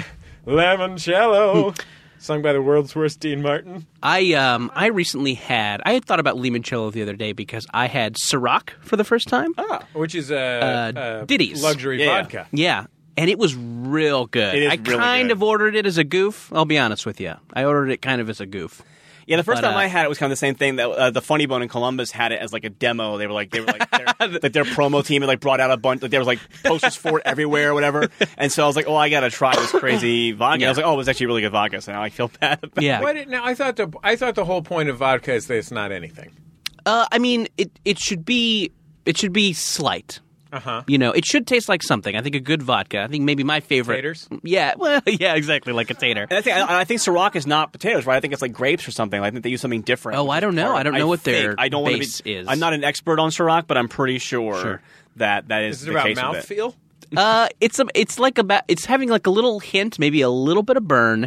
S2: limoncello, sung by the world's worst Dean Martin.
S3: I um I recently had I had thought about limoncello the other day because I had Ciroc for the first time.
S2: Which is a
S3: Uh,
S2: uh,
S3: Diddy's.
S2: luxury
S4: Yeah.
S2: vodka.
S3: Yeah, and it was real good.
S4: It is
S3: I
S4: really
S3: kind
S4: good.
S3: of ordered it as a goof. I'll be honest with you. I ordered it kind of as a goof.
S4: Yeah, the first
S3: But,
S4: time
S3: uh,
S4: I had it was kind of the same thing. That uh, the Funny Bone in Columbus had it as like a demo. They were like, they were like, their, like their promo team had like brought out a bunch. Like there was like posters for it everywhere or whatever. And so I was like, oh, I gotta try this crazy vodka.
S3: Yeah.
S4: I was like, oh, it was actually really good vodka. So now I feel bad about
S3: Yeah.
S2: Why did, now I thought the I thought the whole point of vodka is that it's not anything.
S3: Uh, I mean, it it should be it should be slight.
S2: Uh huh.
S3: You know, it should taste like something. I think a good vodka. I think maybe my favorite.
S2: Taters?
S3: Yeah, well, yeah, exactly, like a tater.
S4: And I think I, I think Ciroc is not potatoes, right? I think it's like grapes or something. I think they use something different.
S3: Oh, I don't know. I don't know what their
S4: think. I don't wanna
S3: base
S4: be,
S3: is.
S4: I'm not an expert on Ciroc, but I'm pretty sure,
S3: Sure.
S4: that that is,
S2: Is it
S4: the
S2: about
S4: case with it.
S2: mouthfeel?
S3: Uh, it's a, it's like about, it's having like a little hint, maybe a little bit of burn.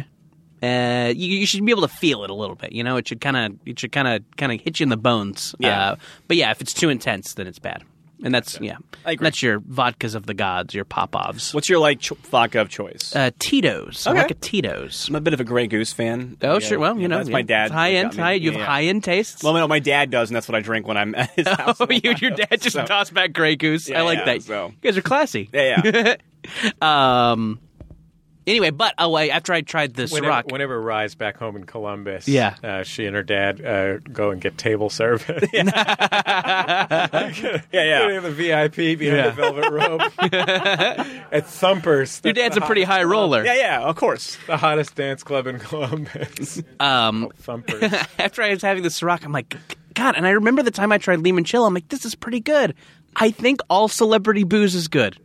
S3: Uh, you, you should be able to feel it a little bit. You know, it should kind of, it should kind of, kind of hit you in the bones.
S4: Yeah.
S3: Uh, but yeah, if it's too intense, then it's bad. And that's yeah,
S4: I agree.
S3: that's your vodkas of the gods, your Popovs.
S4: What's your like ch- vodka of choice?
S3: Uh, Tito's. I
S4: Okay.
S3: like a Tito's.
S4: I'm a bit of a Grey Goose fan.
S3: Oh
S4: Yeah,
S3: sure, well
S4: yeah,
S3: you know
S4: that's
S3: yeah.
S4: my dad.
S3: High
S4: that
S3: end,
S4: got me.
S3: high. You
S4: Yeah,
S3: have
S4: yeah.
S3: high end tastes.
S4: Well, no, my dad does, and that's what I drink when I'm at his house.
S3: Oh, you and your dad just
S4: So-
S3: toss back Grey Goose.
S4: Yeah,
S3: I like
S4: yeah,
S3: that.
S4: so-
S3: You guys are classy.
S4: Yeah, yeah.
S3: Um. Anyway, but oh, wait, after I tried the
S2: Whenever,
S3: Ciroc,
S2: whenever Rye's back home in Columbus,
S3: Yeah.
S2: uh, she and her dad uh, go and get table service.
S4: yeah,
S2: Getting
S4: yeah.
S2: the V I P behind
S3: Yeah.
S2: the velvet rope at Thumpers.
S3: your
S2: That's
S3: dad's
S2: the
S3: a pretty
S2: hottest
S3: high
S2: club-
S3: roller.
S4: Yeah, yeah, of course.
S2: The hottest dance club in Columbus.
S3: Um.
S2: Thumpers.
S3: After I was having the Ciroc, I'm like, God, and I remember the time I tried limoncello. I'm like, this is pretty good. I think all celebrity booze is good.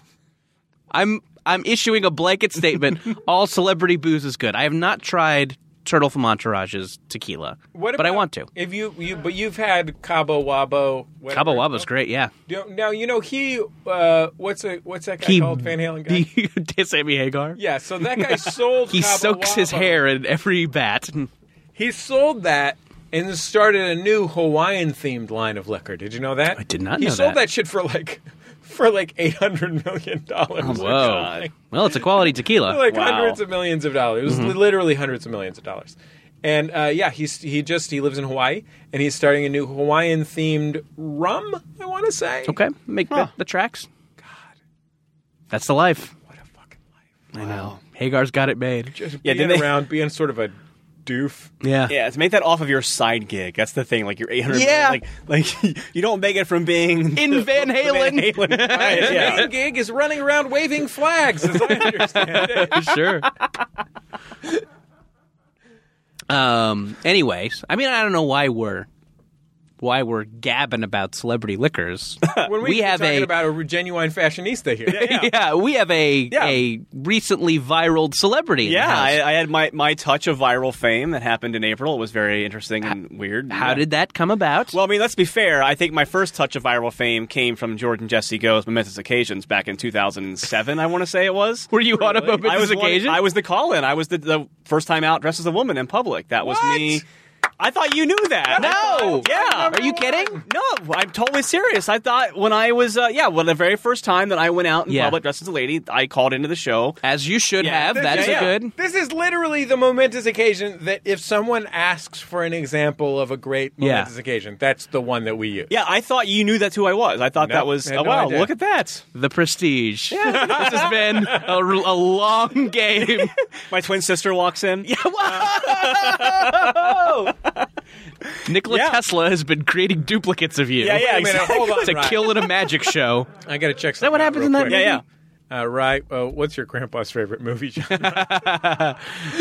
S3: I'm I'm issuing a blanket statement. All celebrity booze is good. I have not tried Turtle from Entourage's tequila,
S2: What
S3: but I
S2: about-
S3: want to.
S2: If you, you, but you've had Cabo Wabo. whatever
S3: Cabo
S2: it's
S3: Wabo's
S2: called.
S3: great, yeah.
S2: You know- Now you know he. Uh, what's a what's that guy
S3: He-
S2: called? Van Halen guy.
S3: He, Sammy Hagar.
S2: Yeah. So that guy sold.
S3: He
S2: Cabo
S3: soaks his
S2: Wabo.
S3: hair in every bat.
S2: He sold that and started a new Hawaiian themed line of liquor. Did you know that?
S3: I did not
S2: he
S3: know
S2: sold
S3: that.
S2: that shit for like for like eight hundred million dollars.
S3: Whoa. Well, it's a quality tequila.
S2: Like
S4: Wow.
S2: hundreds of millions of dollars. It was
S3: Mm-hmm.
S2: literally hundreds of millions of dollars. And uh, yeah, he's he just he lives in Hawaii and he's starting a new Hawaiian themed rum. I want to say.
S3: Okay, make the, the tracks. God, that's the life.
S2: What a fucking life.
S3: I know. Hagar's got it made.
S2: Just
S4: Yeah,
S2: being
S4: did they-
S2: around, being sort of a doof.
S3: Yeah.
S4: Yeah, to make that off of your side gig. That's the thing. Like your eight hundred.
S3: Yeah.
S4: Like, like you don't make it from being
S3: In Van Halen.
S4: Van Halen. Right,
S2: His
S4: yeah.
S2: main gig is running around waving flags, as I understand it.
S3: Sure. um. Anyways, I mean, I don't know why we're why we're gabbing about celebrity liquors.
S2: When we,
S3: We
S2: were
S3: have
S2: talking
S3: a-
S2: about a genuine fashionista here.
S3: yeah. we have a
S4: Yeah.
S3: a recently viral celebrity. in the
S4: Yeah,
S3: house.
S4: I, I had my, my touch of viral fame that happened in April. It was very interesting and weird.
S3: How
S4: Yeah.
S3: did that come about?
S4: Well, I mean, let's be fair. I think my first touch of viral fame came from Jordan Jesse Go's Momentous Occasions back in two thousand seven, I want to say it was.
S3: were you on a momentous
S4: I was one-
S3: occasion?
S4: I was the call-in. I was the, the first time out dressed as a woman in public. That was
S2: What?
S4: me. I thought you knew that.
S3: No.
S4: Yeah.
S3: Are you kidding?
S4: No, I'm totally serious. I thought when I was, uh, yeah, well, the very first time that I went out in
S3: Yeah.
S4: public dressed as a lady, I called into the show.
S3: As you should
S4: Yeah.
S3: have.
S4: Yeah,
S3: That's
S4: yeah.
S3: a good.
S2: This is literally the momentous occasion that if someone asks for an example of a great
S3: Yeah.
S2: momentous occasion, that's the one that we use.
S4: Yeah, I thought you knew that's who I was. I thought
S2: Nope,
S4: that was,
S2: had
S4: oh,
S2: no
S4: wow,
S2: idea.
S4: look at that.
S3: The Prestige. this has been a, a long game.
S4: My twin sister walks in.
S3: Yeah, whoa! Nikola
S4: Yeah.
S3: Tesla has been creating duplicates of you.
S4: Yeah, yeah,
S2: Wait a minute,
S4: exactly.
S2: hold on,
S3: To
S2: Ryan.
S3: kill at a magic show.
S2: I got to check.
S3: that what happens in that
S4: Yeah, yeah.
S2: Uh, right. Uh, what's your grandpa's favorite movie genre?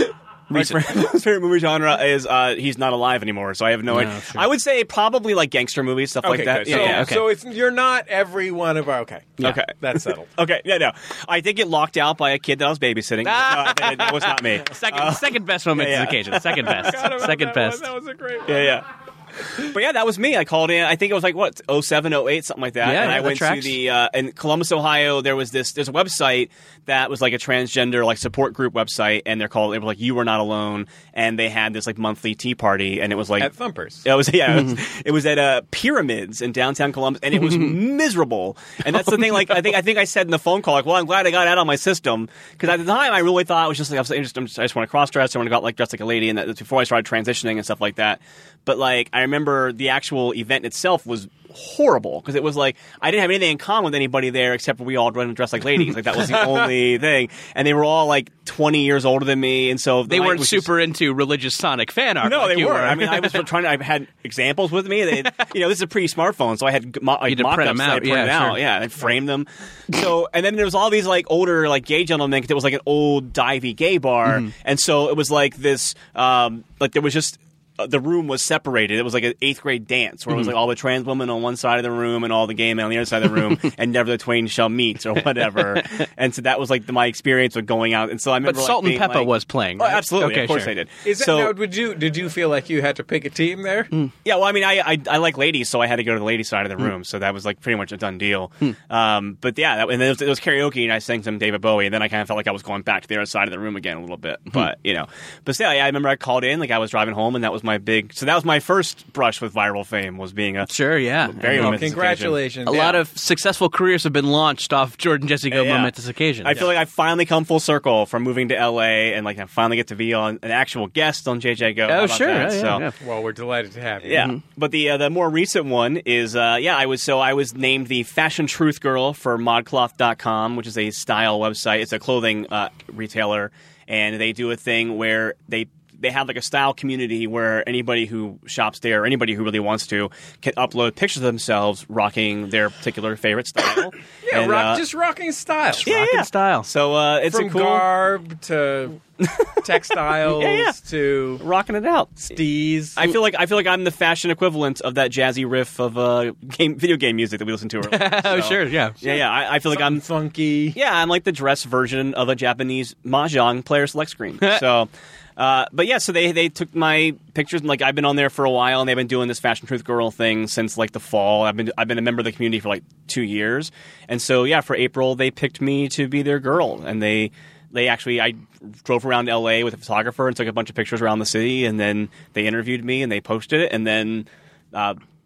S4: My favorite movie genre is uh, he's not alive anymore, so I have no, idea.
S3: sure.
S4: I would say probably like gangster movies, stuff like
S2: okay,
S4: that.
S2: good.
S4: Yeah,
S2: so,
S4: yeah,
S3: okay.
S2: so it's you're not every one of our. Okay.
S4: Okay.
S2: That's settled.
S4: Okay, yeah, no. I did get locked out by a kid that I was babysitting. no, that, that was not me.
S3: Second, second best momentous
S4: yeah, yeah.
S3: occasion. Second best.
S2: Forgot about
S3: Second
S2: that
S3: best.
S2: One. That was a great one.
S4: Yeah, yeah. But yeah, that was me. I called in. I think it was like what oh seven, oh eight, something like that.
S3: Yeah,
S4: and
S3: yeah,
S4: I
S3: that
S4: went
S3: tracks.
S4: to the uh, in Columbus, Ohio. There was this. There's a website that was like a transgender like support group website, and they're called. It was like You Were Not Alone, and they had this like monthly tea party, and it was like
S2: At Thumpers.
S4: It was yeah. It was, it was at uh, Pyramids in downtown Columbus, and it was miserable. And that's the thing. Like I think I think I said in the phone call, like, well, I'm glad I got out of my system because at the time I really thought it was just like I was just, I just want to cross dress. I want to go out like dressed like a lady, and that before I started transitioning and stuff like that. But like I remember the actual event itself was horrible because it was like I didn't have anything in common with anybody there except for we all dressed like ladies. Like that was the only thing, and they were all like twenty years older than me, and so the
S3: They
S4: night
S3: weren't
S4: was just-
S3: super into religious Sonic fan art.
S4: no,
S3: like
S4: they
S3: you
S4: weren't.
S3: were.
S4: I mean, I was trying to. I had examples with me. They, you know, this is a pre-smartphone, so I had mo- like
S3: had to print
S4: mock-ups
S3: them
S4: that I
S3: out.
S4: printed
S3: Yeah,
S4: out.
S3: sure.
S4: Yeah, I framed them. So, and then there was all these like older, like gay gentlemen. 'Cause it was like an old divey gay bar,
S3: Mm-hmm.
S4: and so it was like this. Um, like there was just. uh, The room was separated. It was like an eighth grade dance where it was
S3: Mm-hmm.
S4: like all the trans women on one side of the room and all the gay men on the other side of the room, and never the twain shall meet or whatever. And so that was like the, my experience with going out. And so I
S3: But
S4: remember, like,
S3: Salt and
S4: being,
S3: Pepper
S4: like-
S3: was playing.
S4: Oh,
S3: Right?
S4: absolutely,
S3: Okay,
S4: of course
S3: sure.
S4: I did.
S2: Is that
S4: so,
S2: now? Did you did you feel like you had to pick a team there?
S4: Yeah, well, I mean, I, I I like ladies, so I had to go to the ladies' side of the room. So that was like pretty much a done deal. Um, but yeah, that, and then it was, it was karaoke, and I sang some David Bowie, and then I kind of felt like I was going back to the other side of the room again a little bit. But you know, but still, yeah, I remember I called in, like I was driving home, and that was my big. So that was my first brush with viral fame was being a
S3: Sure, yeah.
S4: very
S2: Oh,
S4: momentous
S2: congratulations!
S3: A lot of successful careers have been launched off Jordan Jesse Go
S4: Yeah.
S3: momentous occasions.
S4: I feel like I've finally come full circle from moving to L A, and like I finally get to be on an actual guest on J J Go. How
S3: Oh,
S4: about
S3: sure.
S4: that?
S3: Yeah, yeah,
S4: so.
S3: yeah.
S2: Well, we're delighted to have you.
S4: Yeah, but the uh, the more recent one is uh, yeah I was so I was named the Fashion Truth Girl for modcloth dot com, which is a style website. It's a clothing uh, retailer, and they do a thing where they they have like a style community where anybody who shops there, or anybody who really wants to, can upload pictures of themselves rocking their particular favorite style.
S2: Yeah,
S4: And,
S2: rock,
S4: uh,
S2: just rocking style.
S4: yeah,
S3: Rockin'
S4: yeah.
S3: style.
S4: So uh, it's
S2: From
S4: a cool
S2: garb to textiles
S4: Yeah, yeah.
S2: to
S4: rocking it out.
S2: steez.
S4: I feel like I feel like I'm the fashion equivalent of that jazzy riff of uh, game video game music that we listened to earlier.
S3: Oh,
S4: So,
S3: sure, yeah.
S4: Yeah, yeah. I, I feel like I'm
S2: Something funky.
S4: Yeah, I'm like the dress version of a Japanese mahjong player select screen. So, uh, but yeah, so they they took my pictures, and like I've been on there for a while, and they've been doing this Fashion Truth Girl thing since like the fall. I've been I've been a member of the community for like two years, and so yeah, for April they picked me to be their girl, and they. They actually, I drove around L A with a photographer and took a bunch of pictures around the city, and then they interviewed me and they posted it, and then uh,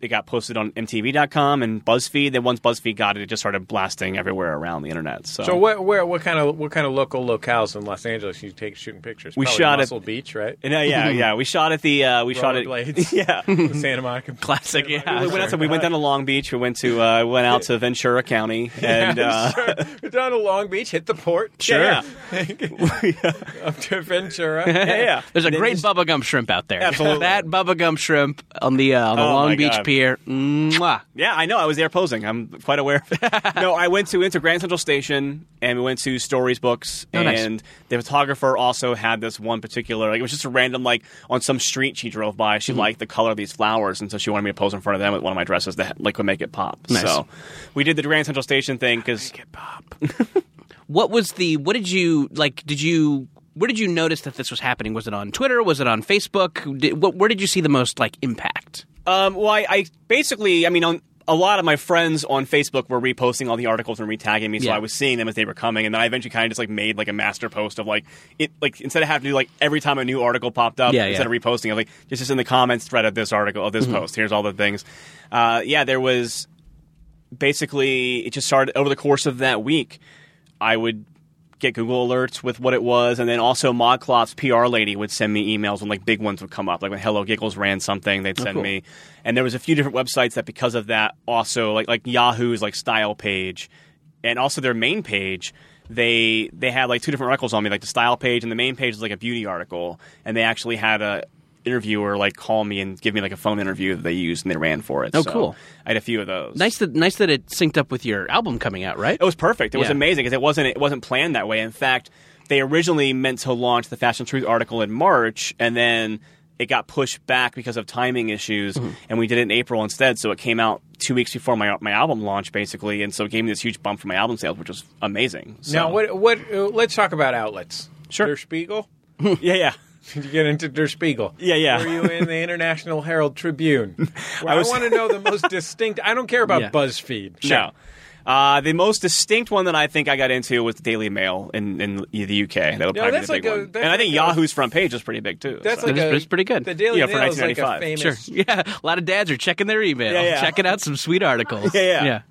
S4: it got posted on M T V dot com and BuzzFeed. Then once BuzzFeed got it, it just started blasting everywhere around the internet. So,
S2: So what, where, what kind of, what kind of local locales in Los Angeles you take shooting pictures?
S4: We
S2: Probably
S4: shot at-
S2: Muscle Beach, right?
S4: And, uh, yeah, yeah, we shot at the uh, we shot at
S2: Rollerblades.
S4: yeah.
S2: The Santa Monica.
S3: Classic, yeah.
S4: We went out to, we went down to Long Beach. We went to uh, went out to Ventura County and uh,
S2: Sure. We're down to Long Beach, hit the port.
S4: Sure.
S2: Yeah. Up to Ventura.
S4: yeah, yeah.
S3: There's a
S4: And then
S3: great
S4: just-
S3: Bubba Gum shrimp out there.
S4: Absolutely.
S3: That Bubba Gum shrimp on the uh, on the
S4: Oh,
S3: Long
S4: my
S3: Beach
S4: God.
S3: Pier. Mwah.
S4: Yeah, I know. I was there posing. I'm quite aware of it. No, I went to, went to Grand Central Station and we went to Stories Books.
S3: Oh, nice.
S4: And the photographer also had this one particular, like, it was just a random, like, on some street she drove by. She
S3: Mm-hmm.
S4: liked the color of these flowers. And so she wanted me to pose in front of them with one of my dresses that, like, would make it pop.
S3: Nice.
S4: So we did the Grand Central Station thing because.
S3: What was the? What did you like? Did you? Where did you notice that this was happening? Was it on Twitter? Was it on Facebook? Did, what, where did you see the most like impact?
S4: Um, well, I, I basically, I mean, on, a lot of my friends on Facebook were reposting all the articles and retagging me, so
S3: Yeah.
S4: I was seeing them as they were coming, and then I eventually kind of just like made like a master post of like it, like instead of having to do like every time a new article popped up,
S3: Yeah,
S4: instead
S3: yeah.
S4: of reposting, I was like just just in the comments thread of this article of this
S3: Mm-hmm.
S4: post. Here's all the things. Uh, yeah, there was basically it just started over the course of that week. I would get Google alerts with what it was, and then also ModCloth's P R lady would send me emails when like big ones would come up, like when Hello Giggles ran something, they'd send
S3: cool.
S4: me. And there was a few different websites that because of that also like like Yahoo's like style page, and also their main page. They they had like two different articles on me, like the style page and the main page was like a beauty article, and they actually had a interviewer like call me and give me like a phone interview that they used and they ran for it.
S3: Oh,
S4: So
S3: cool.
S4: I had a few of those.
S3: Nice that nice that it synced up with your album coming out, right?
S4: It was perfect. It was
S3: Yeah.
S4: amazing because it wasn't it wasn't planned that way. In fact, they originally meant to launch the Fashion Truth article in March, and then it got pushed back because of timing issues,
S3: Mm-hmm.
S4: and we did it in April instead. So it came out two weeks before my my album launch, basically, and so it gave me this huge bump for my album sales, which was amazing. So,
S2: Now, what? What? Uh, let's talk about outlets.
S4: Sure.
S2: Der Spiegel.
S4: Yeah, yeah.
S2: Did you get into Der Spiegel?
S4: Yeah, yeah.
S2: Were you in the International Herald Tribune? Well, I,
S4: was-
S2: want to know the most distinct. I don't care about
S3: Yeah.
S2: BuzzFeed.
S4: No. Uh, the most distinct one that I think I got into was the Daily Mail in, in the U K. That would
S2: No,
S4: probably be
S2: that's
S4: the big
S2: like a-
S4: one.
S2: that's
S4: And I think
S2: like a-
S4: Yahoo's front page was pretty big too.
S2: That's
S4: so.
S2: like
S3: That is-
S2: a,
S3: it's pretty good.
S2: The Daily
S4: Yeah, for
S2: Mail is like a
S4: nineteen ninety-five.
S2: famous.
S3: Sure. Yeah, a lot of dads are checking their email,
S4: Yeah, yeah.
S3: checking out some sweet articles.
S4: Yeah, yeah.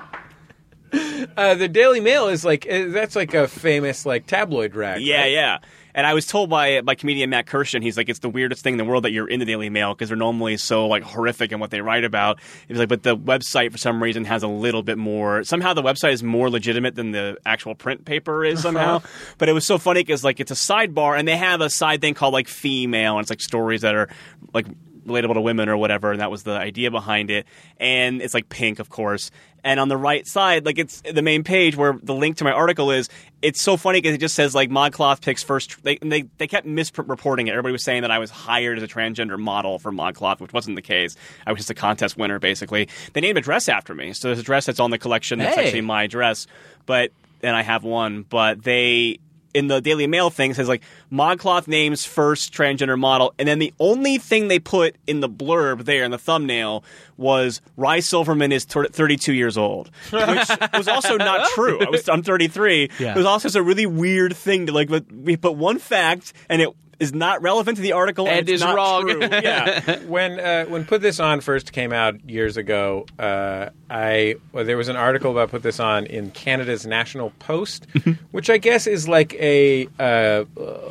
S2: Uh, the Daily Mail is like uh, that's like a famous like tabloid rag.
S4: Yeah,
S2: right?
S4: yeah. And I was told by by comedian Matt Kirshen, he's like, it's the weirdest thing in the world that you're in the Daily Mail because they're normally so like horrific in what they write about. He was like, but the website for some reason has a little bit more. Somehow the website is more legitimate than the actual print paper is somehow. But it was so funny because like it's a sidebar and they have a side thing called like female, and it's like stories that are like relatable to women or whatever, and that was the idea behind it. And it's like pink, of course. And on the right side, like it's the main page where the link to my article is. It's so funny because it just says like ModCloth picks first. They they they kept misreporting it. Everybody was saying that I was hired as a transgender model for ModCloth, which wasn't the case. I was just a contest winner, basically. They named a dress after me, so there's a dress that's on the collection that's
S3: Hey.
S4: actually my dress. But and I have one, but they. In the Daily Mail thing, says like ModCloth names first transgender model, and then the only thing they put in the blurb there in the thumbnail was Rye Silverman is t- thirty-two years old, which was also not true. I was I'm thirty-three.
S3: Yeah.
S4: It was also just a really weird thing to like. But we put one fact, and it is not relevant to the article, and,
S3: And
S4: it's
S3: is
S4: not
S3: wrong.
S4: true. Yeah.
S2: When uh, when Put This On first came out years ago, uh, I well, there was an article about Put This On in Canada's National Post, which I guess is like a. Uh,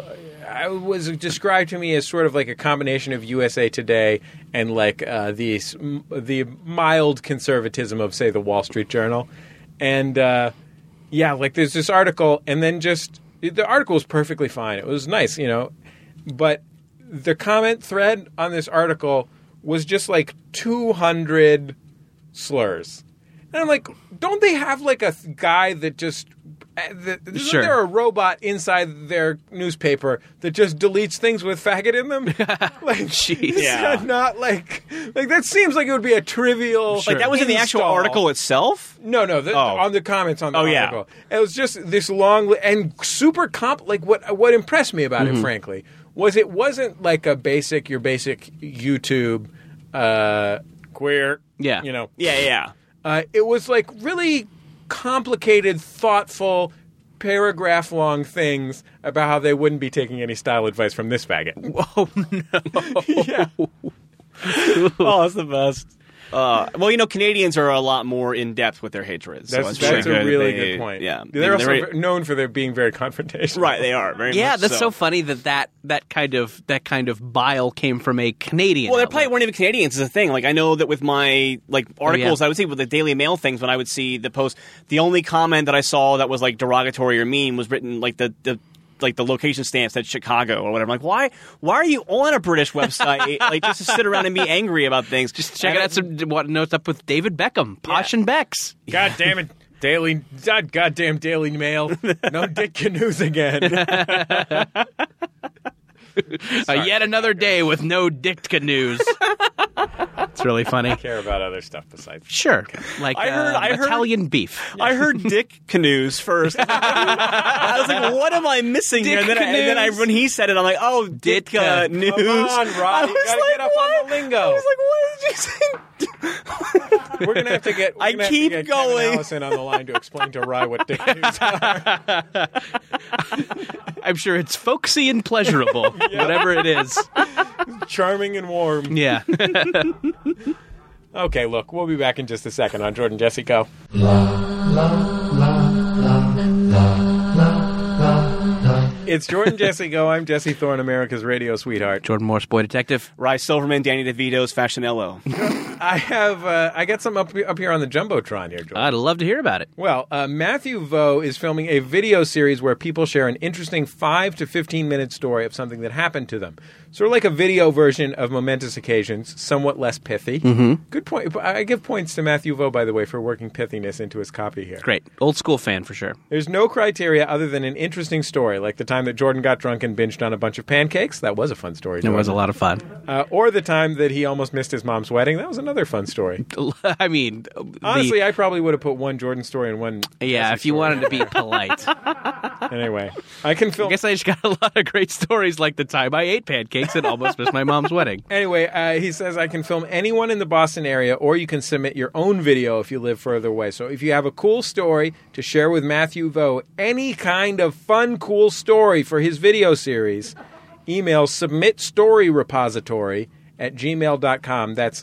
S2: I was described to me as sort of like a combination of U S A Today and like uh, the s- m- the mild conservatism of, say, the Wall Street Journal, and uh, yeah, like there's this article, and then just the article was perfectly fine. It was nice, you know, but the comment thread on this article was just like two hundred slurs. And I'm like, don't they have like a th- guy that just. uh, That, isn't
S3: Sure.
S2: there a robot inside their newspaper that just deletes things with faggot in them? Like,
S3: Jeez.
S2: is
S4: Yeah.
S2: that not like like that seems like it would be a trivial.
S4: Like that was in the actual
S2: install.
S4: article itself.
S2: No, no, the,
S4: Oh.
S2: on the comments on the
S4: Oh, yeah.
S2: article. It was just this long li- and super comp. Like what what impressed me about
S4: Mm-hmm.
S2: it, frankly, was it wasn't like a basic your basic YouTube uh, queer.
S3: Yeah.
S2: you know.
S4: Yeah, yeah.
S2: Uh, it was like really complicated, thoughtful, paragraph-long things about how they wouldn't be taking any style advice from this faggot.
S3: Oh no!
S2: Yeah.
S4: Oh, that's the best. Uh, well, you know, Canadians are a lot more in depth with their hatred. So
S2: That's,
S4: it's
S2: that's
S4: pretty
S2: a really
S4: They-
S2: good point.
S4: Yeah,
S2: they're also
S4: very-
S2: ver- known for their being very confrontational.
S4: right. They are very.
S3: Yeah,
S4: much
S3: that's so.
S4: so
S3: funny that, that that kind of that kind of bile came from a Canadian.
S4: Well, they
S3: outlet.
S4: probably weren't even Canadians is a thing. Like, I know that with my, like, articles
S3: Oh, yeah.
S4: I would see with the Daily Mail things, when I would see the post, the only comment that I saw that was, like, derogatory or mean was written, like, the, the like, the location stamp said Chicago or whatever. I'm like, why Why are you on a British website, like, just to sit around and be angry about things?
S3: Just check
S4: And
S3: out some what notes up with David Beckham, Posh and Bex.
S2: God damn it. Daily, God, goddamn Daily Mail. No Dick Canoes again.
S3: Uh, yet another day with no dick canoes. It's really funny.
S2: I care about other stuff besides.
S3: Sure, like
S4: I heard-
S3: uh,
S4: I heard-
S3: Italian beef.
S4: I heard Dick Canoes first. I was like, what am I missing here?
S3: Dick
S4: And then, I, and then I,
S3: Canoes.
S4: when he said it, I'm like, oh, Dick
S3: Ditka.
S4: uh, News.
S2: Come on,
S4: I
S2: Rod. You
S4: was
S2: gotta
S4: like,
S2: get up
S4: what?
S2: on the lingo.
S4: I was like, what did you say?
S2: We're gonna have to get. We're
S4: I
S2: gonna have
S4: keep
S2: to get
S4: going.
S2: Kevin Allison on the line to explain to Rye what Dick Canoes are.
S3: I'm sure it's folksy and pleasurable, whatever it is.
S2: Charming and warm.
S3: Yeah.
S2: Okay, look, we'll be back in just a second on Jordan Jesse Go. It's Jordan Jesse Go. I'm Jesse Thorne, America's radio sweetheart.
S3: Jordan Morse, boy detective.
S4: Rye Silverman, Danny DeVito's Fashionello.
S2: I have uh, I got some up up here on the jumbotron here, Jordan.
S3: I'd love to hear about it.
S2: Well, uh, Matthew Vo is filming a video series where people share an interesting five to fifteen minute story of something that happened to them. Sort of like a video version of Momentous Occasions, somewhat less pithy. Mm-hmm. Good point. I give points to Matthew Vo, by the way, for working pithiness into his copy here.
S3: Great. Old school fan for sure.
S2: There's no criteria other than an interesting story, like the time that Jordan got drunk and binged on a bunch of pancakes. That was a fun story.
S3: It was a
S2: Jordan.
S3: lot of fun.
S2: Uh, or the time that he almost missed his mom's wedding. That was another fun story.
S3: I mean,
S2: Honestly,
S3: the,
S2: I probably would have put one Jordan story and one
S3: yeah,
S2: Jesse
S3: if you
S2: story.
S3: wanted to be polite.
S2: Anyway, I can film.
S3: I guess I just got a lot of great stories like the time I ate pancakes and almost missed my mom's wedding.
S2: Anyway, uh, he says I can film anyone in the Boston area, or you can submit your own video if you live further away. So if you have a cool story to share with Matthew Vo, any kind of fun, cool story for his video series, email submitstoryrepository at gmail dot com. That's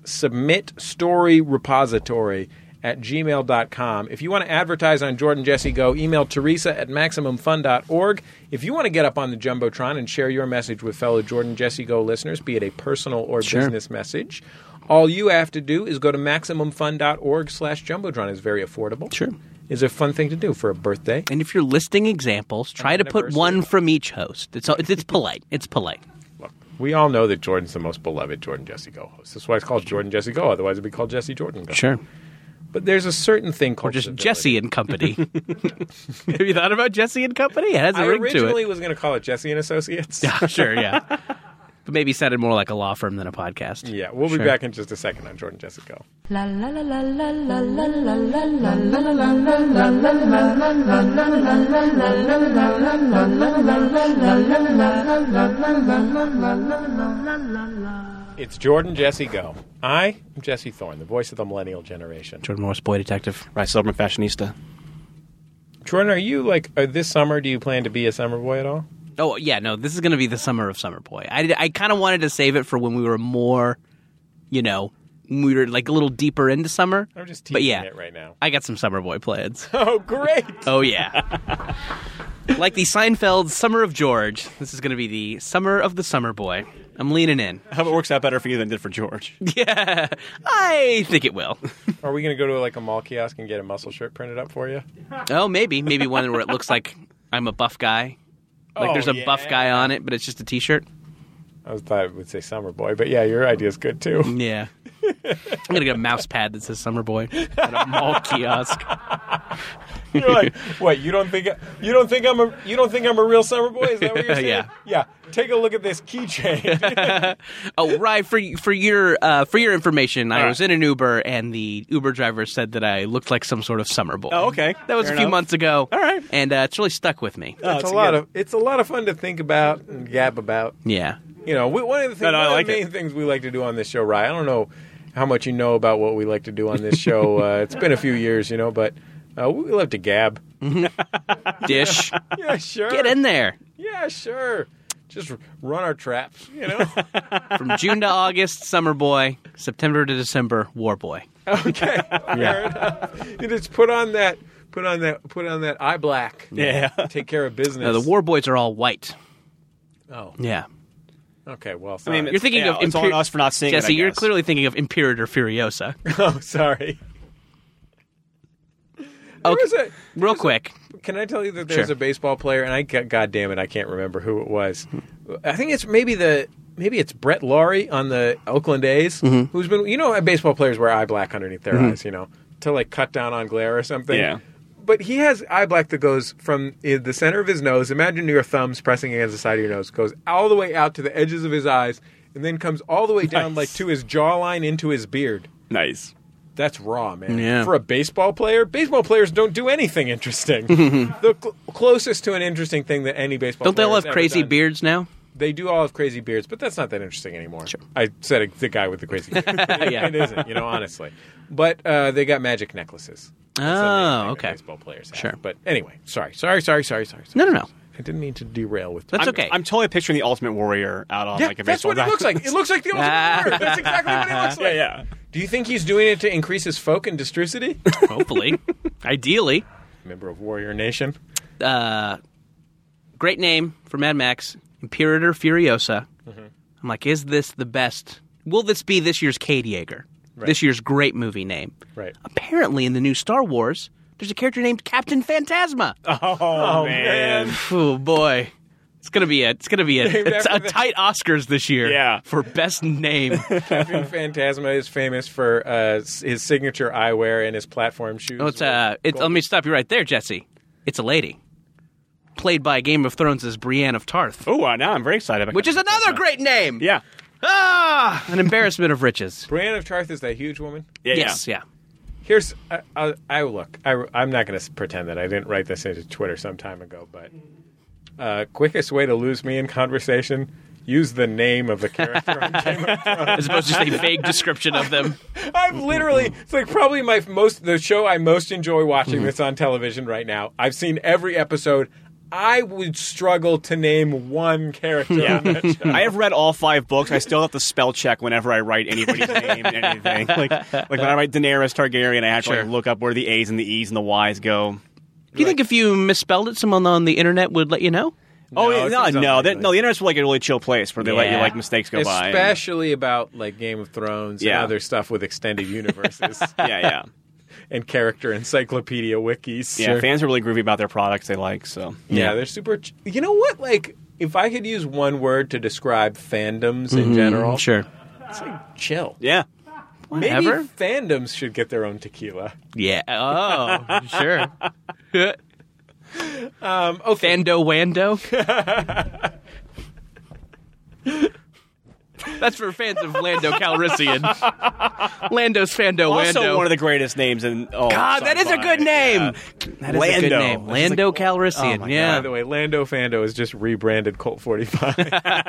S2: submitstoryrepository at gmail dot com. If you want to advertise on Jordan Jesse Go, email Teresa at maximum fun dot org. If you want to get up on the Jumbotron and share your message with fellow Jordan Jesse Go listeners, be it a personal or
S3: Sure.
S2: business message, all you have to do is go to maximum fun dot org slash Jumbotron. It's very affordable.
S3: Sure.
S2: It's a fun thing to do for a birthday.
S3: And if you're listing examples, try to put
S2: Anniversary.
S3: one from each host. It's it's, it's polite. It's polite.
S2: Look, we all know that Jordan's the most beloved Jordan Jesse Go host. That's why it's called Jordan Jesse Go. Otherwise, it'd be called Jesse Jordan Go.
S3: Sure.
S2: But there's a certain thing called
S3: Or just
S2: civility.
S3: Jesse and Company. Have you thought about Jesse and Company? It has a
S2: I
S3: ring to
S2: originally
S3: it.
S2: was going to call it Jesse and Associates.
S3: Sure, yeah. But maybe sounded more like a law firm than a podcast.
S2: Yeah, we'll be
S3: Sure.
S2: back in just a second on Jordan Jesse Go.
S1: La la la la la la la la la la la la
S2: It's Jordan Jesse Go. I am Jesse Thorne, the voice of the millennial generation.
S3: Jordan Morse, boy detective.
S4: Rye Silverman, Fashionista.
S2: Jordan, are you like uh, this summer? Do you plan to be a summer boy at all?
S3: Oh, yeah, no, this is going to be the summer of Summer Boy. I, I kind of wanted to save it for when we were more, you know, when we were like a little deeper into summer.
S2: I'm just
S3: But
S2: teasing
S3: yeah,
S2: it right now.
S3: I got some Summer Boy plans.
S2: Oh, great!
S3: Oh, yeah. Like the Seinfeld Summer of George, this is going to be the Summer of the Summer Boy. I'm leaning in.
S4: I hope it works out better for you than it did for George.
S3: Yeah, I think it will.
S2: Are we going to go to like a mall kiosk and get a muscle shirt printed up for you?
S3: Oh, maybe. Maybe one where it looks like I'm a buff guy. Like
S2: Oh,
S3: there's a buff
S2: yeah.
S3: guy on it, but it's just a T-shirt.
S2: I was thought it would say summer boy, but yeah, your idea's good too.
S3: Yeah. I'm going to get a mouse pad that says Summer Boy at a mall kiosk.
S2: You're like, what? You don't think you don't think I'm a you don't think I'm a real summer boy? Is that what you're saying?
S3: Yeah.
S2: Yeah. Take a look at this keychain.
S3: Oh, right. For for your uh, for your information, I
S2: All right.
S3: was in an Uber, and the Uber driver said that I looked like some sort of summer boy.
S4: Oh, okay.
S3: That was
S4: Fair
S3: a few
S4: enough.
S3: months ago.
S4: All right.
S3: And uh, it's really stuck with me.
S4: Oh,
S2: it's
S4: it's
S2: a lot
S4: good.
S2: of it's a lot of fun to think about and gab about.
S3: Yeah.
S2: You know, we, one of the, things,
S4: No, no, I
S2: one
S4: like
S2: of the
S4: it.
S2: main things we like to do on this show, Ryan. I don't know how much you know about what we like to do on this show. Uh, it's been a few years, you know, but uh, we love to gab.
S3: Dish.
S2: Yeah, sure.
S3: Get in there.
S2: Yeah, sure. just run our traps, you know?
S3: From June to August, Summer Boy. September to December, War Boy.
S2: Okay. Fair enough. You just put on that, put on that, put on that eye black.
S4: Yeah.
S2: Take care of business.
S3: No, the War Boys are all white.
S2: Oh.
S3: Yeah.
S2: Okay, well,
S4: I
S2: sorry.
S4: mean,
S3: You're thinking
S4: yeah,
S3: of
S4: it's
S3: Imper-
S4: on us for not seeing
S3: Jesse,
S4: it, I
S3: you're
S4: guess.
S3: clearly thinking of Imperator Furiosa.
S2: oh, sorry. There
S3: Okay,
S2: was a-
S3: real quick.
S2: Can I tell you that there's
S3: Sure.
S2: a baseball player, and I God damn it, I can't remember who it was. I think it's maybe the maybe it's Brett Laurie on the Oakland A's,
S3: Mm-hmm.
S2: who's been you know baseball players wear eye black underneath their eyes, you know, to like cut down on glare or something.
S4: Yeah.
S2: But he has eye black that goes from uh, the center of his nose. Imagine your thumbs pressing against the side of your nose, goes all the way out to the edges of his eyes, and then comes all the way down
S4: Nice.
S2: like to his jawline into his beard.
S4: Nice.
S2: That's raw, man.
S3: Yeah.
S2: For a baseball player, baseball players don't do anything interesting. the cl- closest to an interesting thing that any baseball
S3: Don't they
S2: player
S3: all
S2: has
S3: have
S2: ever
S3: crazy
S2: done-
S3: beards now?
S2: They do all have crazy beards, but that's not that interesting anymore. Sure. I said it, the guy with the crazy beard. It-
S3: Yeah.
S2: It isn't, you know, honestly. But uh, they got magic necklaces. That's the main
S3: Oh,
S2: thing that
S3: okay.
S2: baseball players have.
S3: Sure.
S2: But anyway, sorry, sorry, sorry, sorry, sorry.
S3: No, no, no.
S2: I didn't mean to derail with
S3: That's
S4: I'm,
S3: okay.
S4: I'm totally picturing the Ultimate Warrior out on
S2: Yeah,
S4: like a
S2: that's
S4: baseball
S2: what it looks like. It looks like the Ultimate Warrior. That's exactly what it looks like.
S4: Yeah, yeah.
S2: Do you think he's doing it to increase his folk and districity?
S3: Hopefully. Ideally.
S2: Member of Warrior Nation.
S3: Uh, great name for Mad Max, Imperator Furiosa.
S2: Mm-hmm.
S3: I'm like, is this the best? Will this be this year's Cade Yeager?
S2: Right.
S3: This year's great movie name.
S2: Right.
S3: Apparently, in the new Star Wars, there's a character named Captain Phantasma.
S4: Oh, man.
S3: Oh boy, it's gonna be a it's gonna be a,
S2: Named
S3: it's a
S2: after the-
S3: tight Oscars this year.
S4: Yeah.
S3: for best name.
S2: Captain Phantasma is famous for uh, s- his signature eyewear and his platform shoes.
S3: Oh, it's uh, it's, let me stop you right there, Jesse. It's a lady, played by Game of Thrones' Brienne of Tarth,
S4: Oh, uh, now I'm very excited about
S3: which is
S4: Captain
S3: another
S4: Phasma.
S3: great name.
S4: Yeah.
S3: Ah, an embarrassment of riches.
S2: Brienne of Tarth is that huge woman.
S4: Yeah,
S3: Yes, yeah.
S2: Here's I, I, I look. I, I'm not going to pretend that I didn't write this into Twitter some time ago, but uh, quickest way to lose me in conversation: use the name of the character on Game of Thrones.
S3: As opposed to just a vague description of them.
S2: I've literally, it's like probably my most, the show I most enjoy watching that's on television right now. I've seen every episode. I would struggle to name one character on that show.
S4: I have read all five books. I still have to spell check whenever I write anybody's name and anything. Like, like when I write Daenerys Targaryen, I have to
S3: Sure.
S4: like, look up where the A's and the E's and the Y's go.
S3: Do you think if you misspelled it, someone on the internet would let you know?
S4: Oh,
S2: No,
S4: yeah,
S2: it
S4: no,
S2: seems
S4: no,
S2: unlikely.
S4: that, no. The internet's like a really chill place where they let you
S3: Yeah.
S4: like mistakes go by. and-
S2: Especially about like Game of Thrones
S4: Yeah.
S2: and other stuff with extended universes
S4: yeah, yeah,
S2: and character encyclopedia wikis.
S4: yeah. Fans are really groovy about their products they like. So
S2: Yeah, they're super. Ch- you know what? Like, if I could use one word to describe fandoms in general,
S3: Sure.
S2: it's like chill.
S4: yeah,
S2: Maybe
S3: Whatever.
S2: fandoms should get their own tequila.
S3: Yeah. Oh, sure.
S2: Um, okay.
S3: Fando Wando. That's for fans of Lando Calrissian. Lando's Fando
S4: also
S3: Wando.
S4: one of the greatest names in. Oh,
S3: God, that is a
S4: sci-fi.
S3: good name.
S4: Yeah.
S3: That is a good
S4: Lando.
S3: name.
S4: It's
S3: Lando
S4: like-
S3: Calrissian.
S4: Oh my
S3: yeah.
S2: By the way, Lando Fando is just rebranded Colt forty-five.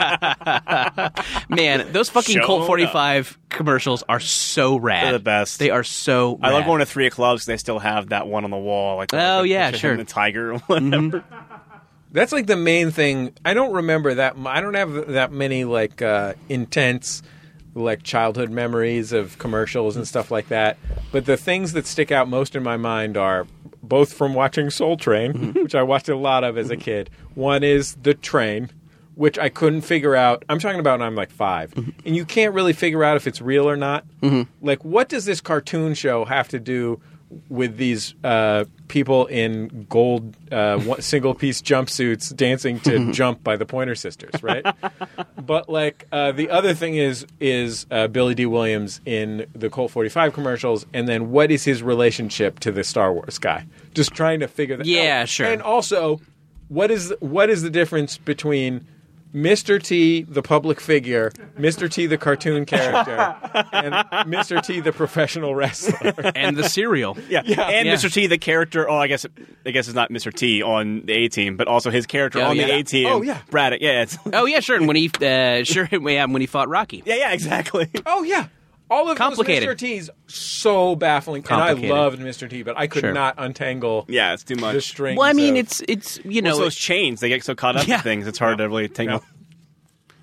S3: Man, those fucking
S4: Showing
S3: Colt
S4: up.
S3: forty-five commercials are so rad.
S4: They're the best.
S3: They are so
S4: I
S3: rad.
S4: love going to three clubs. They still have that one on the wall. Like the,
S3: Oh,
S4: the,
S3: yeah,
S4: the,
S3: sure.
S4: The tiger or whatever.
S2: That's like the main thing. I don't remember that. m- I don't have that many like uh, intense, like childhood memories of commercials and stuff like that. But the things that stick out most in my mind are both from watching Soul Train, which I watched a lot of as a kid. One is the train, which I couldn't figure out. I'm talking about when I'm like five, and you can't really figure out if it's real or not. Like, what does this cartoon show have to do with these uh, people in gold uh, one- single-piece jumpsuits dancing to "Jump" by the Pointer Sisters, right? But like uh, the other thing is is uh, Billy D. Williams in the Colt forty-five commercials, and then what is his relationship to the Star Wars guy? Just trying to figure that out.
S3: Yeah, sure.
S2: And also, what is what is the difference between Mister T, the public figure, Mister T, the cartoon character, and Mister T, the professional wrestler?
S3: And the cereal.
S4: Yeah. and
S3: Yeah.
S4: Mister T, the character. Oh, I guess I guess it's not Mister T on the A Team, but also his character
S3: Oh,
S4: on
S3: yeah.
S4: the A Team.
S2: Oh, yeah.
S4: Braddock. Yeah, it's,
S3: Oh yeah, sure. And when he, uh, sure, yeah, when he fought Rocky.
S4: yeah, yeah, exactly.
S2: Oh yeah, all of
S3: Complicated.
S2: those Mister T's so baffling, and
S3: Complicated.
S2: I loved Mister T, but I could
S3: Sure.
S2: not untangle
S4: Yeah, it's too much.
S2: the strings.
S3: Well, I mean,
S2: of-
S3: it's it's you know,
S4: Also, those chains, they get so caught up
S3: Yeah.
S4: in things, it's hard to really tangle.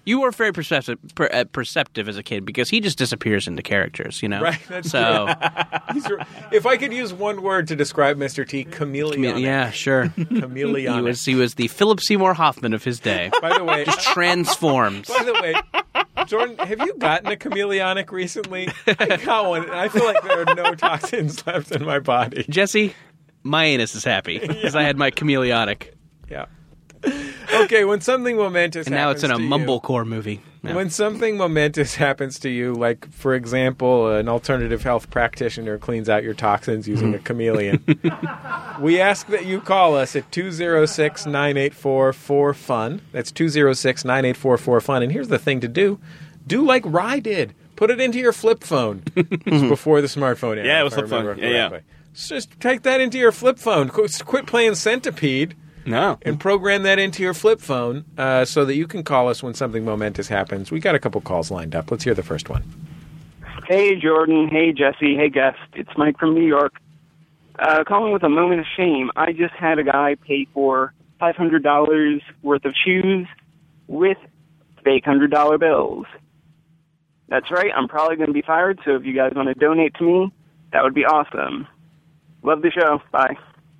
S3: You were very perceptive, per, uh, perceptive as a kid because he just disappears into characters, you know?
S2: Right, that's
S3: so,
S2: He's, if I could use one word to describe Mister T, chameleon.
S3: yeah, sure.
S2: Chameleon.
S3: He was, he was the Philip Seymour Hoffman of his day.
S2: By the way,
S3: Just transformed.
S2: by the way, Jordan, have you gotten a chameleonic recently? I got one, and I feel like there are no toxins left in my body.
S3: Jesse, my anus is happy because I had my chameleonic.
S2: Yeah. Okay, when something momentous
S3: And now it's in a
S2: happens to
S3: mumblecore movie.
S2: you,
S3: No.
S2: when something momentous happens to you, like, for example, an alternative health practitioner cleans out your toxins using a chameleon, we ask that you call us at two oh six, nine eight four, four fun. That's two oh six, nine eight four, four fun. And here's the thing to do. Do like Rye did. Put it into your flip phone. It was before the smartphone era.
S4: Yeah, it was
S2: if I
S4: flip phone.
S2: remember
S4: Yeah, yeah.
S2: correctly. So just take that into your flip phone. Quit quit playing Centipede.
S4: No.
S2: And program that into your flip phone uh, so that you can call us when something momentous happens. We got a couple calls lined up. Let's hear the first one.
S8: Hey, Jordan. Hey, Jesse. Hey, guest. It's Mike from New York. Uh, calling with a moment of shame. I just had a guy pay for five hundred dollars worth of shoes with fake one hundred dollar bills. That's right. I'm probably going to be fired, so if you guys want to donate to me, that would be awesome. Love the show. Bye.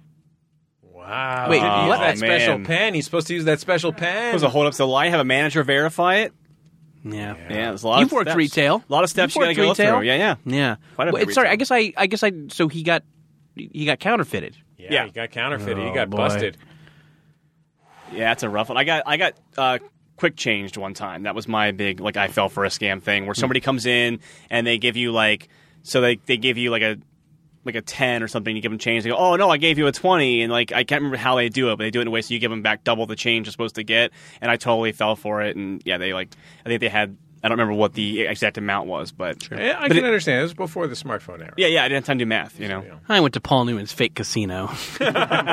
S2: Wow.
S3: Wait,
S2: Didn't use
S3: what?
S2: that
S4: Oh,
S2: special
S4: man.
S2: pen. He's supposed to use that special pen.
S4: Was a hold up to the line, have a manager verify it.
S3: Yeah.
S4: Yeah, there's a lot
S3: You've
S4: of
S3: worked
S4: steps.
S3: retail.
S4: A lot of steps
S3: You've
S4: you got to
S3: worked
S4: go
S3: retail?
S4: through. Yeah, yeah.
S3: Yeah.
S4: Quite a
S3: Wait,
S4: bit
S3: sorry,
S4: retail.
S3: I guess I I guess I so he got he got counterfeited.
S2: yeah,
S4: Yeah.
S2: he got counterfeited. he
S3: Oh,
S2: got
S3: boy.
S2: busted.
S4: Yeah, it's a rough one. I got I got uh, quick changed one time. That was my big like I fell for a scam thing where somebody comes in and they give you like so they they give you like a like a ten or something. You give them change. They go, oh no, I gave you a twenty, and like I can't remember how they do it, but they do it in a way so you give them back double the change you're supposed to get. And I totally fell for it. And yeah, they like I think they had I don't remember what the exact amount was, but
S2: Yeah, I
S4: but
S2: can
S4: it-
S2: understand. It was before the smartphone era.
S4: yeah, yeah, I didn't have time to do math. You know.
S3: I went to Paul Newman's fake casino. The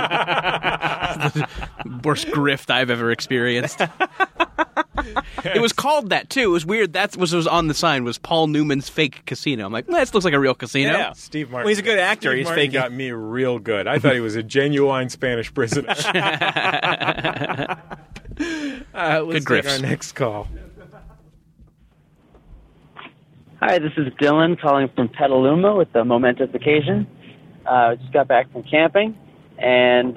S3: worst grift I've ever experienced. It was called that too. It was weird. That was was on the sign was Paul Newman's fake casino. I'm like, well, this looks like a real casino.
S4: Yeah.
S2: Steve Martin.
S4: Well, he's a good actor.
S2: Steve
S4: He's
S2: Martin
S4: faking.
S2: got me real good. I thought he was a genuine Spanish prisoner. uh, let's
S3: Good
S2: take
S3: grifts.
S2: our next call.
S9: Hi, this is Dylan calling from Petaluma with a momentous occasion. Uh, just got back from camping, and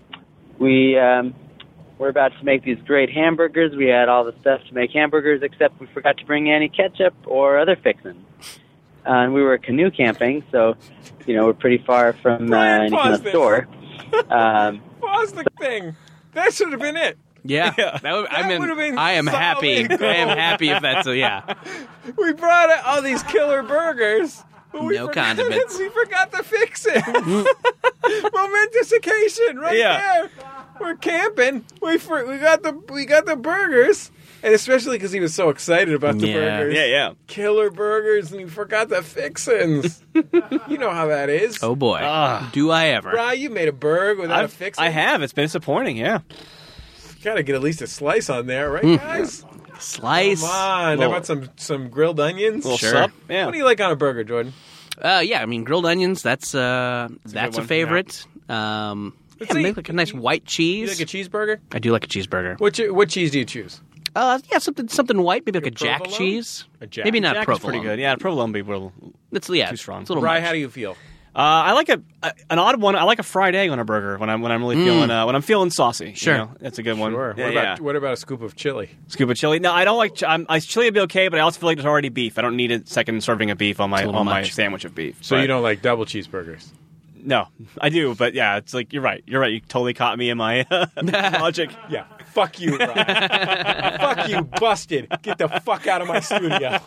S9: we um, we're about to make these great hamburgers. We had all the stuff to make hamburgers, except we forgot to bring any ketchup or other fixings. Uh, and we were canoe camping, so you know we're pretty far from uh,
S2: Brian,
S9: any kind
S2: pause
S9: of
S2: this.
S9: store. Um,
S2: Pause the thing. That should have been it.
S3: Yeah, that would, I
S2: That
S3: mean,
S2: would've been
S3: I am happy.
S2: solid
S3: I am
S2: gold.
S3: happy if that's a yeah.
S2: We brought out all these killer burgers. But we
S3: No
S2: forgot,
S3: condiments.
S2: We forgot the fixings. Momentous occasion, right
S4: Yeah.
S2: there. We're camping. We for, we got the we got the burgers, and especially because he was so excited about the
S3: Yeah.
S2: burgers.
S4: Yeah, yeah.
S2: Killer burgers, and he forgot the fixins. You know how that is.
S3: Oh boy,
S4: Ah.
S3: do I ever?
S2: Bri, you made a burger without a
S4: I've,
S2: fixin'.
S4: I have. It's been disappointing. Yeah.
S2: Got to get at least a slice on there, right,
S3: Hmm.
S2: guys?
S3: Slice.
S2: Come on.
S4: Little-
S2: How about some some grilled onions?
S4: Little
S3: Sure.
S4: sup. Yeah.
S2: What do you like on a burger, Jordan?
S3: Uh, yeah, I mean grilled onions. That's uh, that's a
S4: one.
S3: favorite. Um,
S2: Let's
S3: yeah,
S2: see.
S3: make like a nice white
S2: You
S3: cheese.
S2: like a cheeseburger?
S3: I do like a cheeseburger.
S2: What che- what cheese do you choose?
S3: Uh, yeah, something something white, maybe like a
S2: a
S3: jack
S2: provolone?
S3: cheese.
S2: A Jack.
S3: Maybe not
S4: Jack is
S3: provolone.
S4: pretty good. Yeah, provolone be a little.
S3: It's yeah,
S4: Too strong.
S3: It's a little
S2: Bri,
S3: much.
S2: how do you feel?
S4: Uh, I like a, a an odd one. I like a fried egg on a burger when I'm when I'm really feeling uh, when I'm feeling saucy.
S3: Sure.
S4: you know? That's a good one.
S2: Sure.
S4: Yeah,
S2: what
S4: yeah.
S2: about what about a scoop of chili?
S4: Scuba chili? No, I don't like. Ch- I'm, I chili would be okay, but I also feel like there's already beef. I don't need a second serving of beef on my
S3: a little
S4: on my
S3: much.
S4: sandwich of beef.
S2: So
S4: But-
S2: you don't like double cheeseburgers?
S4: No, I do, but yeah, it's like you're right. You're right. You totally caught me in my uh, logic.
S2: Yeah. Fuck you, Bri. Fuck you, busted. Get the fuck out of my studio.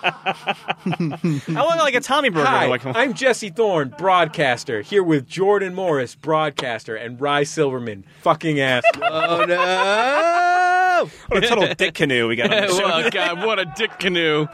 S4: I want like a Tommy burger.
S2: Hi,
S4: Like,
S2: I'm Jesse Thorne, broadcaster, here with Jordan Morris, broadcaster, and Rye Silverman, fucking ass.
S3: Oh no!
S4: what a total dick canoe we got on the show.
S3: Oh god, what a dick canoe!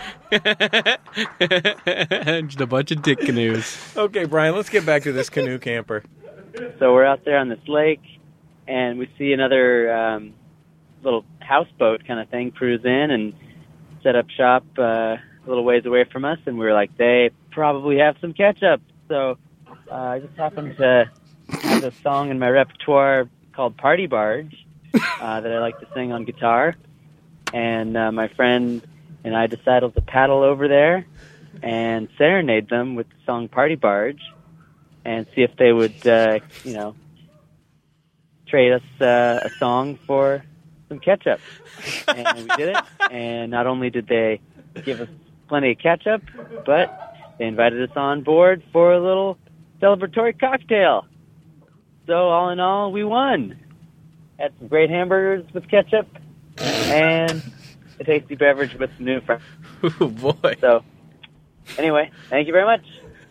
S3: Just a bunch of dick canoes.
S2: Okay, Brian, let's get back to this canoe camper.
S9: So we're out there on this lake, and we see another um, little houseboat kind of thing cruise in and set up shop uh, a little ways away from us. And we were like, they probably have some ketchup. So uh, I just happened to have a song in my repertoire called Party Barge uh, that I like to sing on guitar. and uh, my friend and I decided to paddle over there and serenade them with the song Party Barge and see if they would, uh, you know, trade us uh, a song for some ketchup. And we did it, and not only did they give us plenty of ketchup, but they invited us on board for a little celebratory cocktail. So all in all, we won. Had some great hamburgers with ketchup and a tasty beverage with some new friends.
S3: Oh, boy.
S9: So anyway, thank you very much.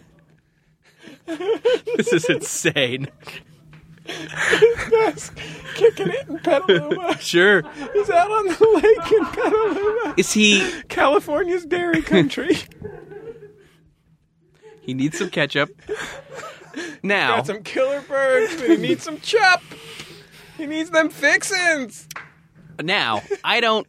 S3: This is insane.
S2: That's kicking it in Petaluma.
S3: Sure.
S2: He's out on the lake in Petaluma.
S3: Is he...
S2: California's dairy country.
S3: He needs some ketchup. Now...
S2: Got some killer birds, but he needs some chop. He needs them fixins.
S3: Now, I don't...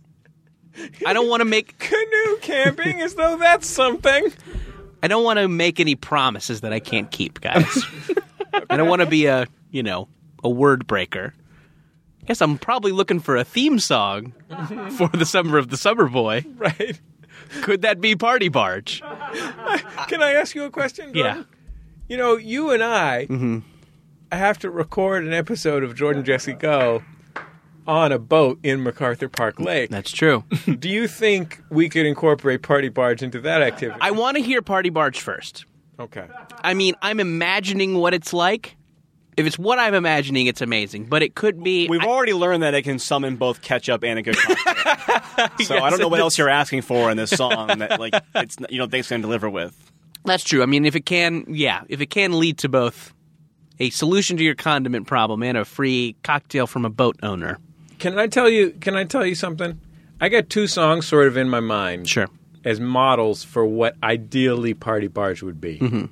S3: I don't want to make...
S2: Canoe camping as though that's something.
S3: I don't want to make any promises that I can't keep, guys. I don't want to be a, you know, a word breaker. I guess I'm probably looking for a theme song for the Summer of the Summer Boy.
S2: Right.
S3: Could that be Party Barge?
S2: Can I ask you a question, Jordan?
S3: Yeah.
S2: You know, you and I
S3: Mm-hmm.
S2: have to record an episode of Jordan Jesse Go on a boat in MacArthur Park Lake.
S3: That's true.
S2: Do you think we could incorporate Party Barge into that activity?
S3: I want to hear Party Barge first.
S2: Okay.
S3: I mean, I'm imagining what it's like. If it's what I'm imagining, it's amazing. But it could be...
S4: We've
S3: I-
S4: already learned that it can summon both ketchup and a good cocktail. So
S3: Yes,
S4: I don't know what
S3: it
S4: else you're asking for in this song that like it's you don't think it's going to deliver with.
S3: That's true. I mean, if it can, yeah, if it can lead to both a solution to your condiment problem and a free cocktail from a boat owner.
S2: Can I tell you? Can I tell you something? I got two songs sort of in my mind.
S3: Sure.
S2: As models for what ideally Party Barge would be.
S3: Mm-hmm.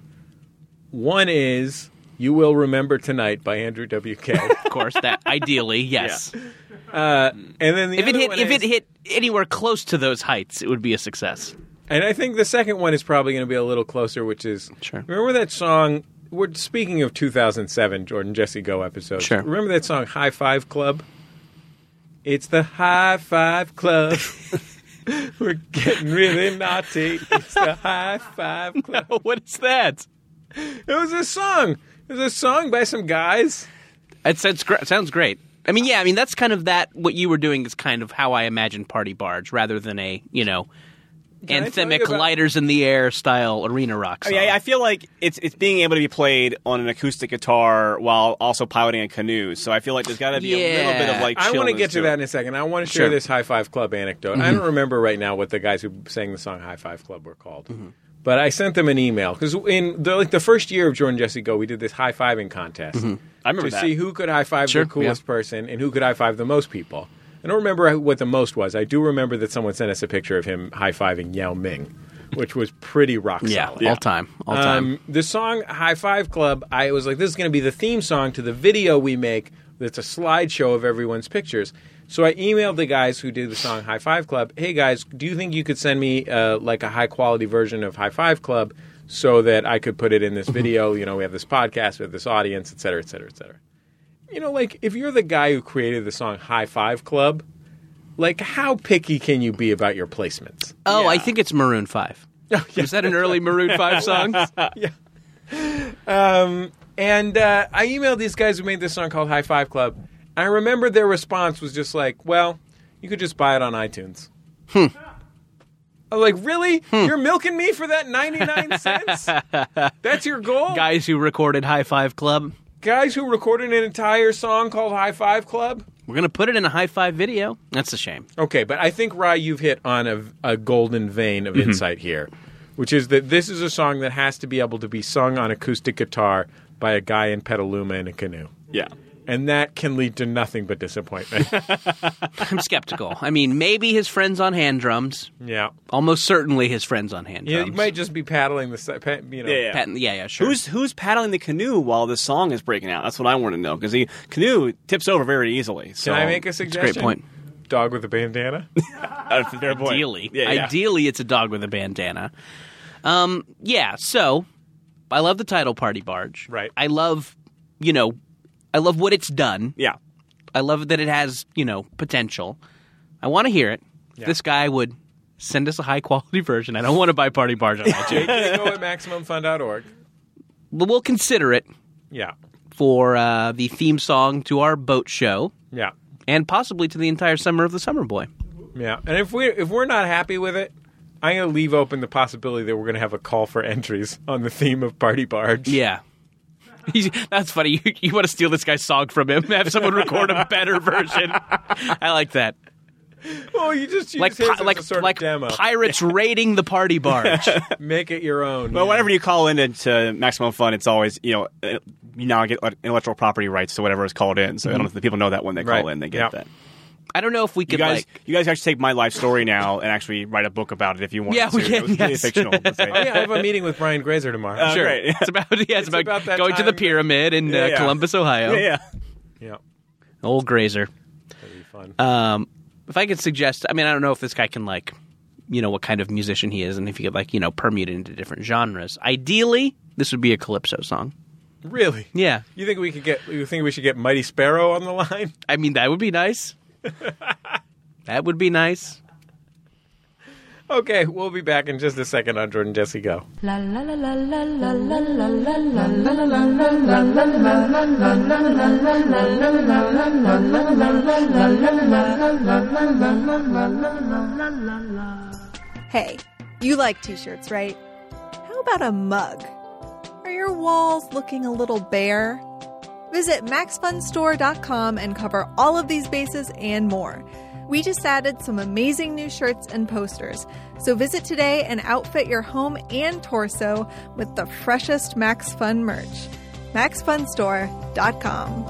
S2: One is "You Will Remember Tonight" by Andrew W K.
S3: Of course, that ideally, yes.
S2: uh, and then the
S3: If it
S2: other
S3: hit,
S2: one
S3: if
S2: is,
S3: it hit anywhere close to those heights, it would be a success.
S2: and I think the second one is probably going to be a little closer, which is
S3: Sure.
S2: remember that song? We're speaking of two thousand seven Jordan Jesse Go episodes.
S3: Sure.
S2: Remember that song "High Five Club"? It's the High Five Club. We're getting really naughty. It's the High Five Club.
S3: What is that?
S2: It was a song. It was a song by some guys.
S3: It sounds, gr- sounds great. I mean, yeah, I mean, that's kind of that, what you were doing is kind of how I imagine Party Barge, rather than a, you know,
S2: Can I tell
S3: anthemic
S2: you about-
S3: lighters in the air style arena rock
S4: I
S3: song.
S4: mean, I, I feel like it's it's being able to be played on an acoustic guitar while also piloting a canoe. So I feel like there's got to be a little bit of like.
S2: I want to
S4: chillness
S2: get to
S4: it.
S2: that in a second. I want to share
S3: Sure.
S2: this High Five Club anecdote. I
S3: Mm-hmm.
S2: don't remember right now what the guys who sang the song High Five Club were called. But I sent them an email because in the, like the first year of Jordan Jesse Go, we did this high fiving contest
S4: I remember
S2: to
S4: that.
S2: see who could high five
S3: Sure,
S2: the coolest person and who could high five the most people. I don't remember what the most was. I do remember that someone sent us a picture of him high fiving Yao Ming, which was pretty rock
S3: yeah,
S2: solid.
S3: all time, all time.
S2: Um, the song High Five Club, I was like, this is going to be the theme song to the video we make that's a slideshow of everyone's pictures. So I emailed the guys who did the song High Five Club, hey guys, do you think you could send me uh, like a high quality version of High Five Club so that I could put it in this video? You know, we have this podcast, we have this audience, et cetera, et cetera, et cetera. You know, like, if you're the guy who created the song High Five Club, like, how picky can you be about your placements?
S3: oh, I think it's Maroon five. Is that an early Maroon five song?
S2: Um, and uh, I emailed these guys who made this song called High Five Club. And I remember their response was just like, well, you could just buy it on iTunes. Hmm. I was like, really?
S3: Hmm.
S2: You're milking me for that ninety-nine cents? That's your goal?
S3: Guys who recorded High Five Club.
S2: Guys who recorded an entire song called High Five Club?
S3: We're going to put it in a high five video. That's a shame.
S2: Okay, but I think, Rye, you've hit on a, a golden vein of insight here, which is that this is a song that has to be able to be sung on acoustic guitar by a guy in Petaluma in a canoe.
S4: Yeah.
S2: And that can lead to nothing but disappointment.
S3: I'm skeptical. I mean, maybe his friends on hand drums.
S2: Yeah.
S3: Almost certainly his friends on hand
S2: You,
S3: drums.
S2: you might just be paddling the, si- pa- you know.
S4: Yeah, yeah.
S3: Patent, yeah, yeah, sure.
S4: Who's who's paddling the canoe while this song is breaking out? That's what I want to know because the canoe tips over very easily. So
S2: Can I make a
S3: That's a
S2: suggestion?
S3: great point.
S2: Dog with a bandana?
S4: That's a fair point.
S3: Ideally,
S4: Yeah, yeah.
S3: ideally, it's a dog with a bandana. Um, yeah. So, I love the title "Party Barge."
S2: Right.
S3: I love, you know, I love what it's done.
S4: Yeah.
S3: I love that it has, you know, potential. I want to hear it. if this guy would send us a high-quality version. I don't want to buy Party Barge on
S2: You
S3: iTunes.
S2: can go at maximum fun dot org.
S3: But we'll consider it
S2: Yeah.
S3: for uh, the theme song to our boat show
S2: Yeah.
S3: and possibly to the entire summer of the Summer Boy.
S2: Yeah. And if we if we're not happy with it, I'm going to leave open the possibility that we're going to have a call for entries on the theme of Party Barge.
S3: Yeah. He's, that's funny. You, you want to steal this guy's song from him, have someone record a better version. I like that.
S2: Well, you just use
S3: Like
S2: his
S3: pi-
S2: as a
S3: like
S2: sort of
S3: like
S2: demo.
S3: pirates raiding the Party Barge.
S2: Make it your own.
S4: Well, whenever you call into to Maximum Fun, it's always, you know, uh, you now get intellectual property rights to whatever is called in. So I don't know if the people know that when they call
S2: Right.
S4: in, they get
S2: Yeah.
S4: that.
S3: I don't know if we
S4: You
S3: could
S4: guys,
S3: like.
S4: you guys actually take my life story now and actually write a book about it if you want.
S3: Yeah,
S4: to.
S3: we can,
S4: It was really
S3: yes.
S4: fictional. Let's say.
S2: Oh, yeah, I have a meeting with Brian Grazer tomorrow.
S4: Uh,
S3: Sure.
S4: great.
S3: It's about yeah, it's, about,
S2: about that
S3: going to the
S2: time-
S3: pyramid in
S4: Yeah,
S3: uh,
S4: yeah.
S3: Columbus, Ohio.
S4: Yeah, yeah.
S2: Yeah.
S3: Old Grazer.
S2: That'd be fun.
S3: Um, if I could suggest, I mean, I don't know if this guy can like, you know, what kind of musician he is, and if he could like, you know, permute it into different genres. Ideally, this would be a calypso song.
S2: Really?
S3: Yeah,
S2: You think we could get? You think we should get Mighty Sparrow on the line?
S3: I mean that would be nice. That would be nice.
S2: Okay, we'll be back in just a second on Jordan Jesse Go.
S1: La la la la la la la la la la la
S10: Hey, you like t-shirts, right? How about a mug? Are your walls looking a little bare? Visit max fun store dot com and cover all of these bases and more. We just added some amazing new shirts and posters, so visit today and outfit your home and torso with the freshest Max Fun merch. max fun store dot com.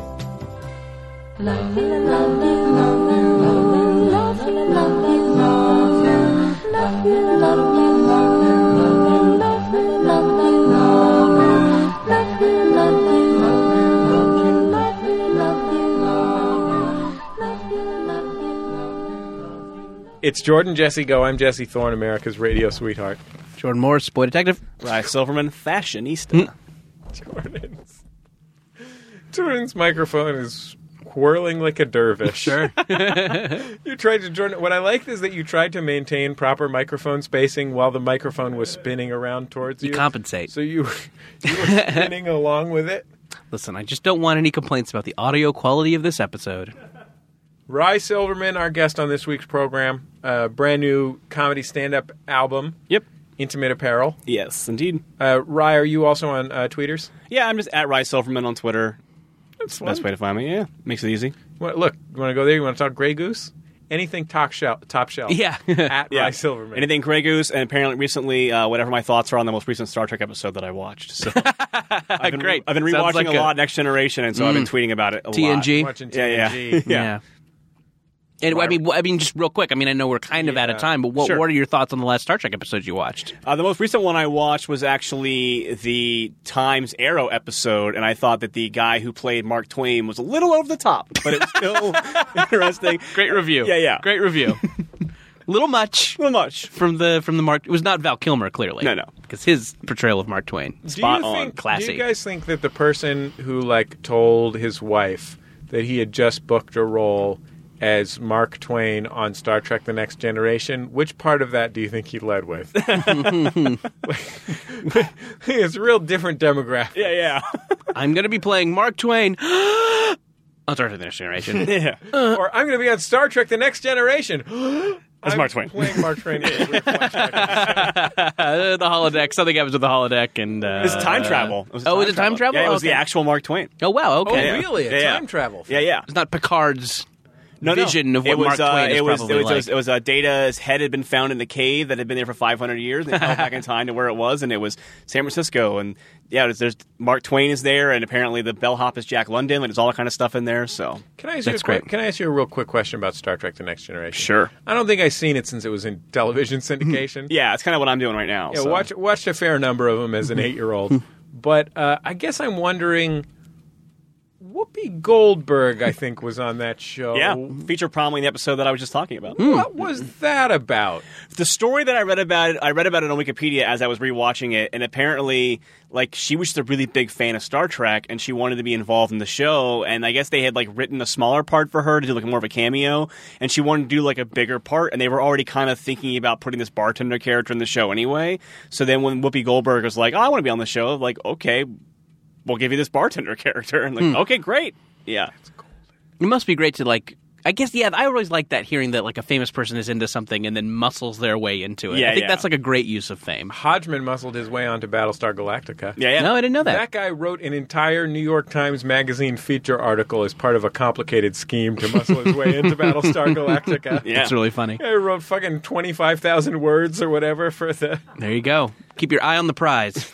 S2: It's Jordan Jesse Go. I'm Jesse Thorne, America's radio sweetheart.
S3: Jordan Morris, boy detective.
S4: Rye Silverman, fashionista.
S2: Jordan's Jordan's microphone is whirling like a dervish.
S3: Sure.
S2: You tried to Jordan. What I liked is that you tried to maintain proper microphone spacing while the microphone was spinning around towards you.
S3: You compensate.
S2: So you you were spinning along with it.
S3: Listen, I just don't want any complaints about the audio quality of this episode.
S2: Rye Silverman, our guest on this week's program, a brand new comedy stand-up album.
S4: Yep.
S2: Intimate Apparel.
S4: Yes, indeed.
S2: Uh, Rye, are you also on uh, Tweeters?
S4: Yeah, I'm just at Rye Silverman on Twitter.
S2: That's fun.
S4: Best way to find me. Yeah, makes it easy.
S2: Well, look, you want to go there? You want to talk Grey Goose? Anything top shelf? Top shelf.
S3: Yeah.
S2: At
S4: Yeah.
S2: Rye Silverman.
S4: Anything Grey Goose, and apparently recently, uh, whatever my thoughts are on the most recent Star Trek episode that I watched. So I've been,
S3: Great.
S4: I've been
S3: Sounds
S4: rewatching
S3: like
S4: a
S3: a-
S4: lot Next Generation, and so I've been tweeting about it a
S3: T N G?
S4: lot.
S2: Watching
S4: Yeah, yeah.
S2: T N G.
S3: Yeah. And I mean, wh- I mean, just real quick. I mean, I know we're kind of out of
S2: Yeah.
S3: time, but what,
S4: Sure.
S3: what are your thoughts on the last Star Trek episodes you watched?
S4: Uh, the most recent one I watched was actually the Times Arrow episode, and I thought that the guy who played Mark Twain was a little over the top, but it was still interesting.
S3: Great review.
S4: Yeah, yeah.
S3: Great review. Little much
S4: A little much.
S3: from the from the Mark. It was not Val Kilmer, clearly.
S4: No, no.
S3: because his portrayal of Mark Twain,
S2: Do
S3: spot
S2: you
S3: on,
S2: think,
S3: classy.
S2: Do you guys think that the person who like told his wife that he had just booked a role as Mark Twain on Star Trek: The Next Generation, which part of that do you think he led with? It's a real different demographic.
S4: Yeah, yeah.
S3: I'm going to be playing Mark Twain on Star Trek: The Next Generation.
S4: yeah.
S2: Or I'm going to be on Star Trek: The Next Generation.
S4: As
S2: I'm
S4: Mark Twain.
S2: playing Mark Twain. in a weird flashback.
S3: Uh, the holodeck. Something happens with the holodeck, and uh,
S4: It's time travel. It was
S3: oh, is it time travel?
S4: Yeah, it was
S3: Okay.
S4: the actual Mark Twain.
S3: Oh wow,
S2: Oh,
S3: okay.
S2: really? A
S4: Yeah, yeah.
S2: time travel.
S4: Yeah, yeah.
S3: It's not Picard's
S4: No, no.
S3: vision of what
S4: it was,
S3: Mark
S4: uh,
S3: Twain is
S4: it was,
S3: probably
S4: it was,
S3: like.
S4: It was, it was uh, Data's head had been found in the cave that had been there for five hundred years. And they fell back in time to where it was, and it was San Francisco. And yeah, there's, there's Mark Twain is there, and apparently the bellhop is Jack London, and there's all that kind of stuff in there. So
S2: Can I ask you
S3: That's
S2: a quick,
S3: great.
S2: Can I ask you a real quick question about Star Trek: The Next Generation?
S4: Sure.
S2: I don't think I've seen it since it was in television syndication.
S4: yeah, that's kind of what I'm doing right now.
S2: Yeah,
S4: so.
S2: watch, watched a fair number of them as an eight-year-old. But uh, I guess I'm wondering Whoopi Goldberg, I think, was on that show.
S4: Yeah, featured prominently in the episode that I was just talking about.
S2: What was that about?
S4: The story that I read about it, I read about it on Wikipedia as I was rewatching it, and apparently, like, she was just a really big fan of Star Trek, and she wanted to be involved in the show, and I guess they had, like, written a smaller part for her to do, like, more of a cameo, and she wanted to do, like, a bigger part, and they were already kind of thinking about putting this bartender character in the show anyway, so then when Whoopi Goldberg was like, oh, I want to be on the show, like, okay, we'll give you this bartender character, and like,
S3: Hmm.
S4: okay, great. Yeah.
S3: It must be great to, like, I guess, yeah, I always like that, hearing that, like, a famous person is into something and then muscles their way into it.
S2: Yeah,
S3: I think
S2: yeah.
S3: that's, like, a great use of fame.
S2: Hodgman muscled his way onto Battlestar Galactica.
S4: Yeah, yeah.
S3: No, I didn't know that.
S2: That guy wrote an entire New York Times Magazine feature article as part of a complicated scheme to muscle his way into Battlestar Galactica.
S3: Yeah. It's really funny.
S2: I wrote fucking twenty-five thousand words or whatever for the...
S3: There you go. Keep your eye on the prize.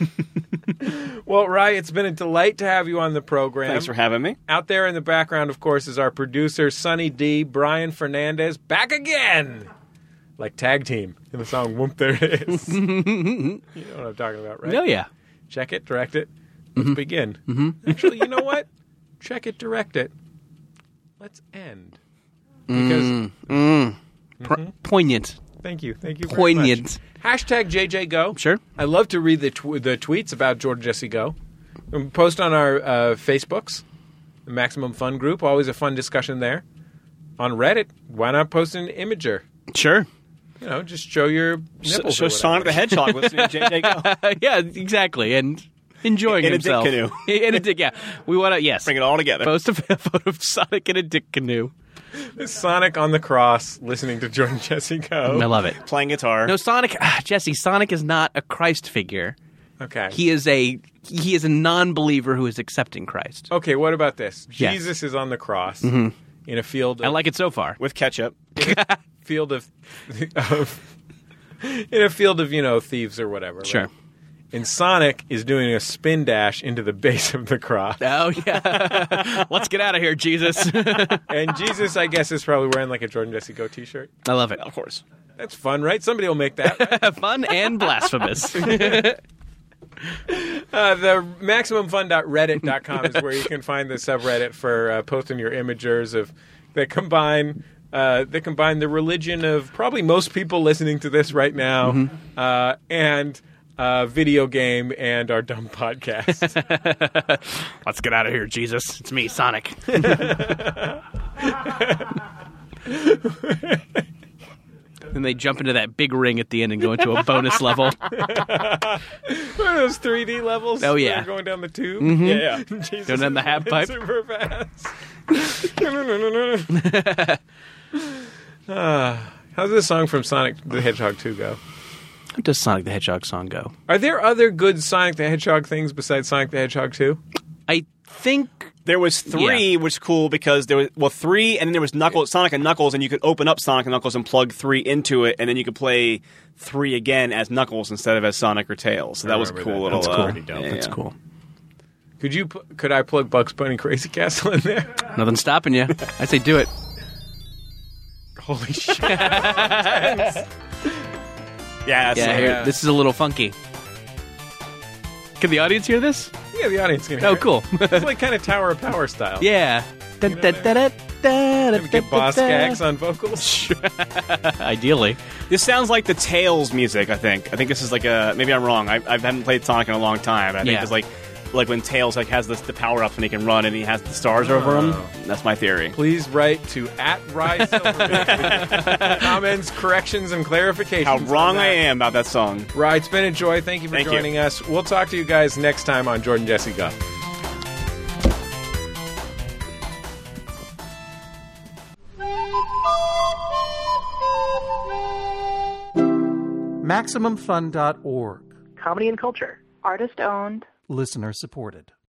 S2: Well, Rye, it's been a delight to have you on the program.
S4: Thanks for having me.
S2: Out there in the background, of course, is our producer, Sonny D, Brian Fernandez, back again! Like tag team in the song Whoop There It Is. You know what I'm talking about, right?
S3: Oh, yeah.
S2: Check it, direct it. Let's begin. Mm-hmm. Actually, you know what? Check it, direct it. Let's end. Because...
S3: Mm, mm. Pro- poignant.
S2: Thank you. Thank you very
S3: Poignant.
S2: much. Hashtag J J Go.
S3: Sure.
S2: I love to read the tw- the tweets about Jordan Jesse Go. Um, Post on our uh, Facebooks, the Maximum Fun group. Always a fun discussion there. On Reddit, why not post an imager?
S3: Sure.
S2: You know, just show your nipples.
S4: Show
S2: or
S4: Sonic the
S2: whatever.
S4: Hedgehog listening to J J Go.
S3: Yeah, exactly. And enjoying
S4: In a dick
S3: himself.
S4: canoe.
S3: In a dick, yeah. We want to, yes.
S4: Bring it all together.
S3: Post a photo of Sonic in a dick canoe.
S2: Sonic on the cross, listening to Jordan Jesse Go.
S3: I love it.
S4: Playing guitar.
S3: No, Sonic, ah, Jesse, Sonic is not a Christ figure.
S2: Okay.
S3: He is a he is a non-believer who is accepting Christ.
S2: Okay, what about this?
S3: Yes.
S2: Jesus is on the cross
S3: Mhm.
S2: in a field. Of,
S3: I like it so far.
S4: With ketchup.
S2: field of, of in a field of, you know, thieves or whatever.
S3: Sure.
S2: Right? And Sonic is doing a spin dash into the base of the cross.
S3: Oh, yeah. Let's get out of here, Jesus.
S2: And Jesus, I guess, is probably wearing like a Jordan Jesse Go t-shirt.
S3: I love it.
S4: Of course.
S2: That's fun, right? Somebody will make that. Right?
S3: Fun and blasphemous.
S2: uh, the maximum fun dot reddit dot com is where you can find the subreddit for uh, posting your imagers of that combine uh, that combine the religion of probably most people listening to this right now
S3: Mm-hmm.
S2: uh, and uh, video game and our dumb podcast.
S3: Let's get out of here, Jesus. It's me, Sonic. Then they jump into that big ring at the end and go into a bonus level.
S2: One of those three D levels.
S3: Oh, yeah.
S2: where you're going down the tube.
S3: Mhm.
S2: Yeah, yeah. Jesus
S3: Going down the
S2: is
S3: half
S2: moving
S3: pipe.
S2: super fast. uh, how's this song from Sonic the Hedgehog two go?
S3: How does Sonic the Hedgehog song go?
S2: Are there other good Sonic the Hedgehog things besides Sonic the Hedgehog two?
S3: I think
S4: There was three, which was cool because there was, well, three, and then there was Knuckles, Sonic and Knuckles, and you could open up Sonic and Knuckles and plug three into it, and then you could play three again as Knuckles instead of as Sonic or Tails. So that was a
S2: remember
S4: cool
S2: that.
S4: little.
S2: That's
S4: uh,
S2: pretty dope.
S4: yeah,
S3: That's
S4: yeah.
S3: cool.
S2: Could you? pu- Could I plug Bugs Bunny Crazy Castle in there?
S3: Nothing stopping you. I say do it.
S2: Holy shit!
S4: Yeah, that's
S3: Yeah, here,
S2: yeah.
S3: this is a little funky. Can the audience hear this?
S2: Yeah, the audience can hear.
S3: Oh,
S2: it.
S3: cool.
S2: It's like kind of Tower of Power style.
S3: Yeah. Dun, dun, dun, dun, dun,
S2: Maybe get
S3: dun,
S2: Boss
S3: dun,
S2: Gags on vocals.
S3: Ideally.
S4: This sounds like the Tails music. I think. I think this is like a. Maybe I'm wrong. I, I haven't played Sonic in a long time. But I think
S3: Yeah.
S4: it's like, like when Tails like has this, the power ups and he can run and he has the stars over him.
S2: Oh.
S4: That's my theory.
S2: Please write to at Rise Silverman. Comments, corrections, and clarifications.
S4: How
S2: on
S4: wrong
S2: that.
S4: I am about that song.
S2: Right, it's been a joy. Thank you for
S4: Thank you.
S2: joining us. We'll talk to you guys next time on Jordan Jesse Go.
S11: Maximum Fun dot org.
S12: Comedy and culture.
S13: Artist owned.
S11: Listener supported.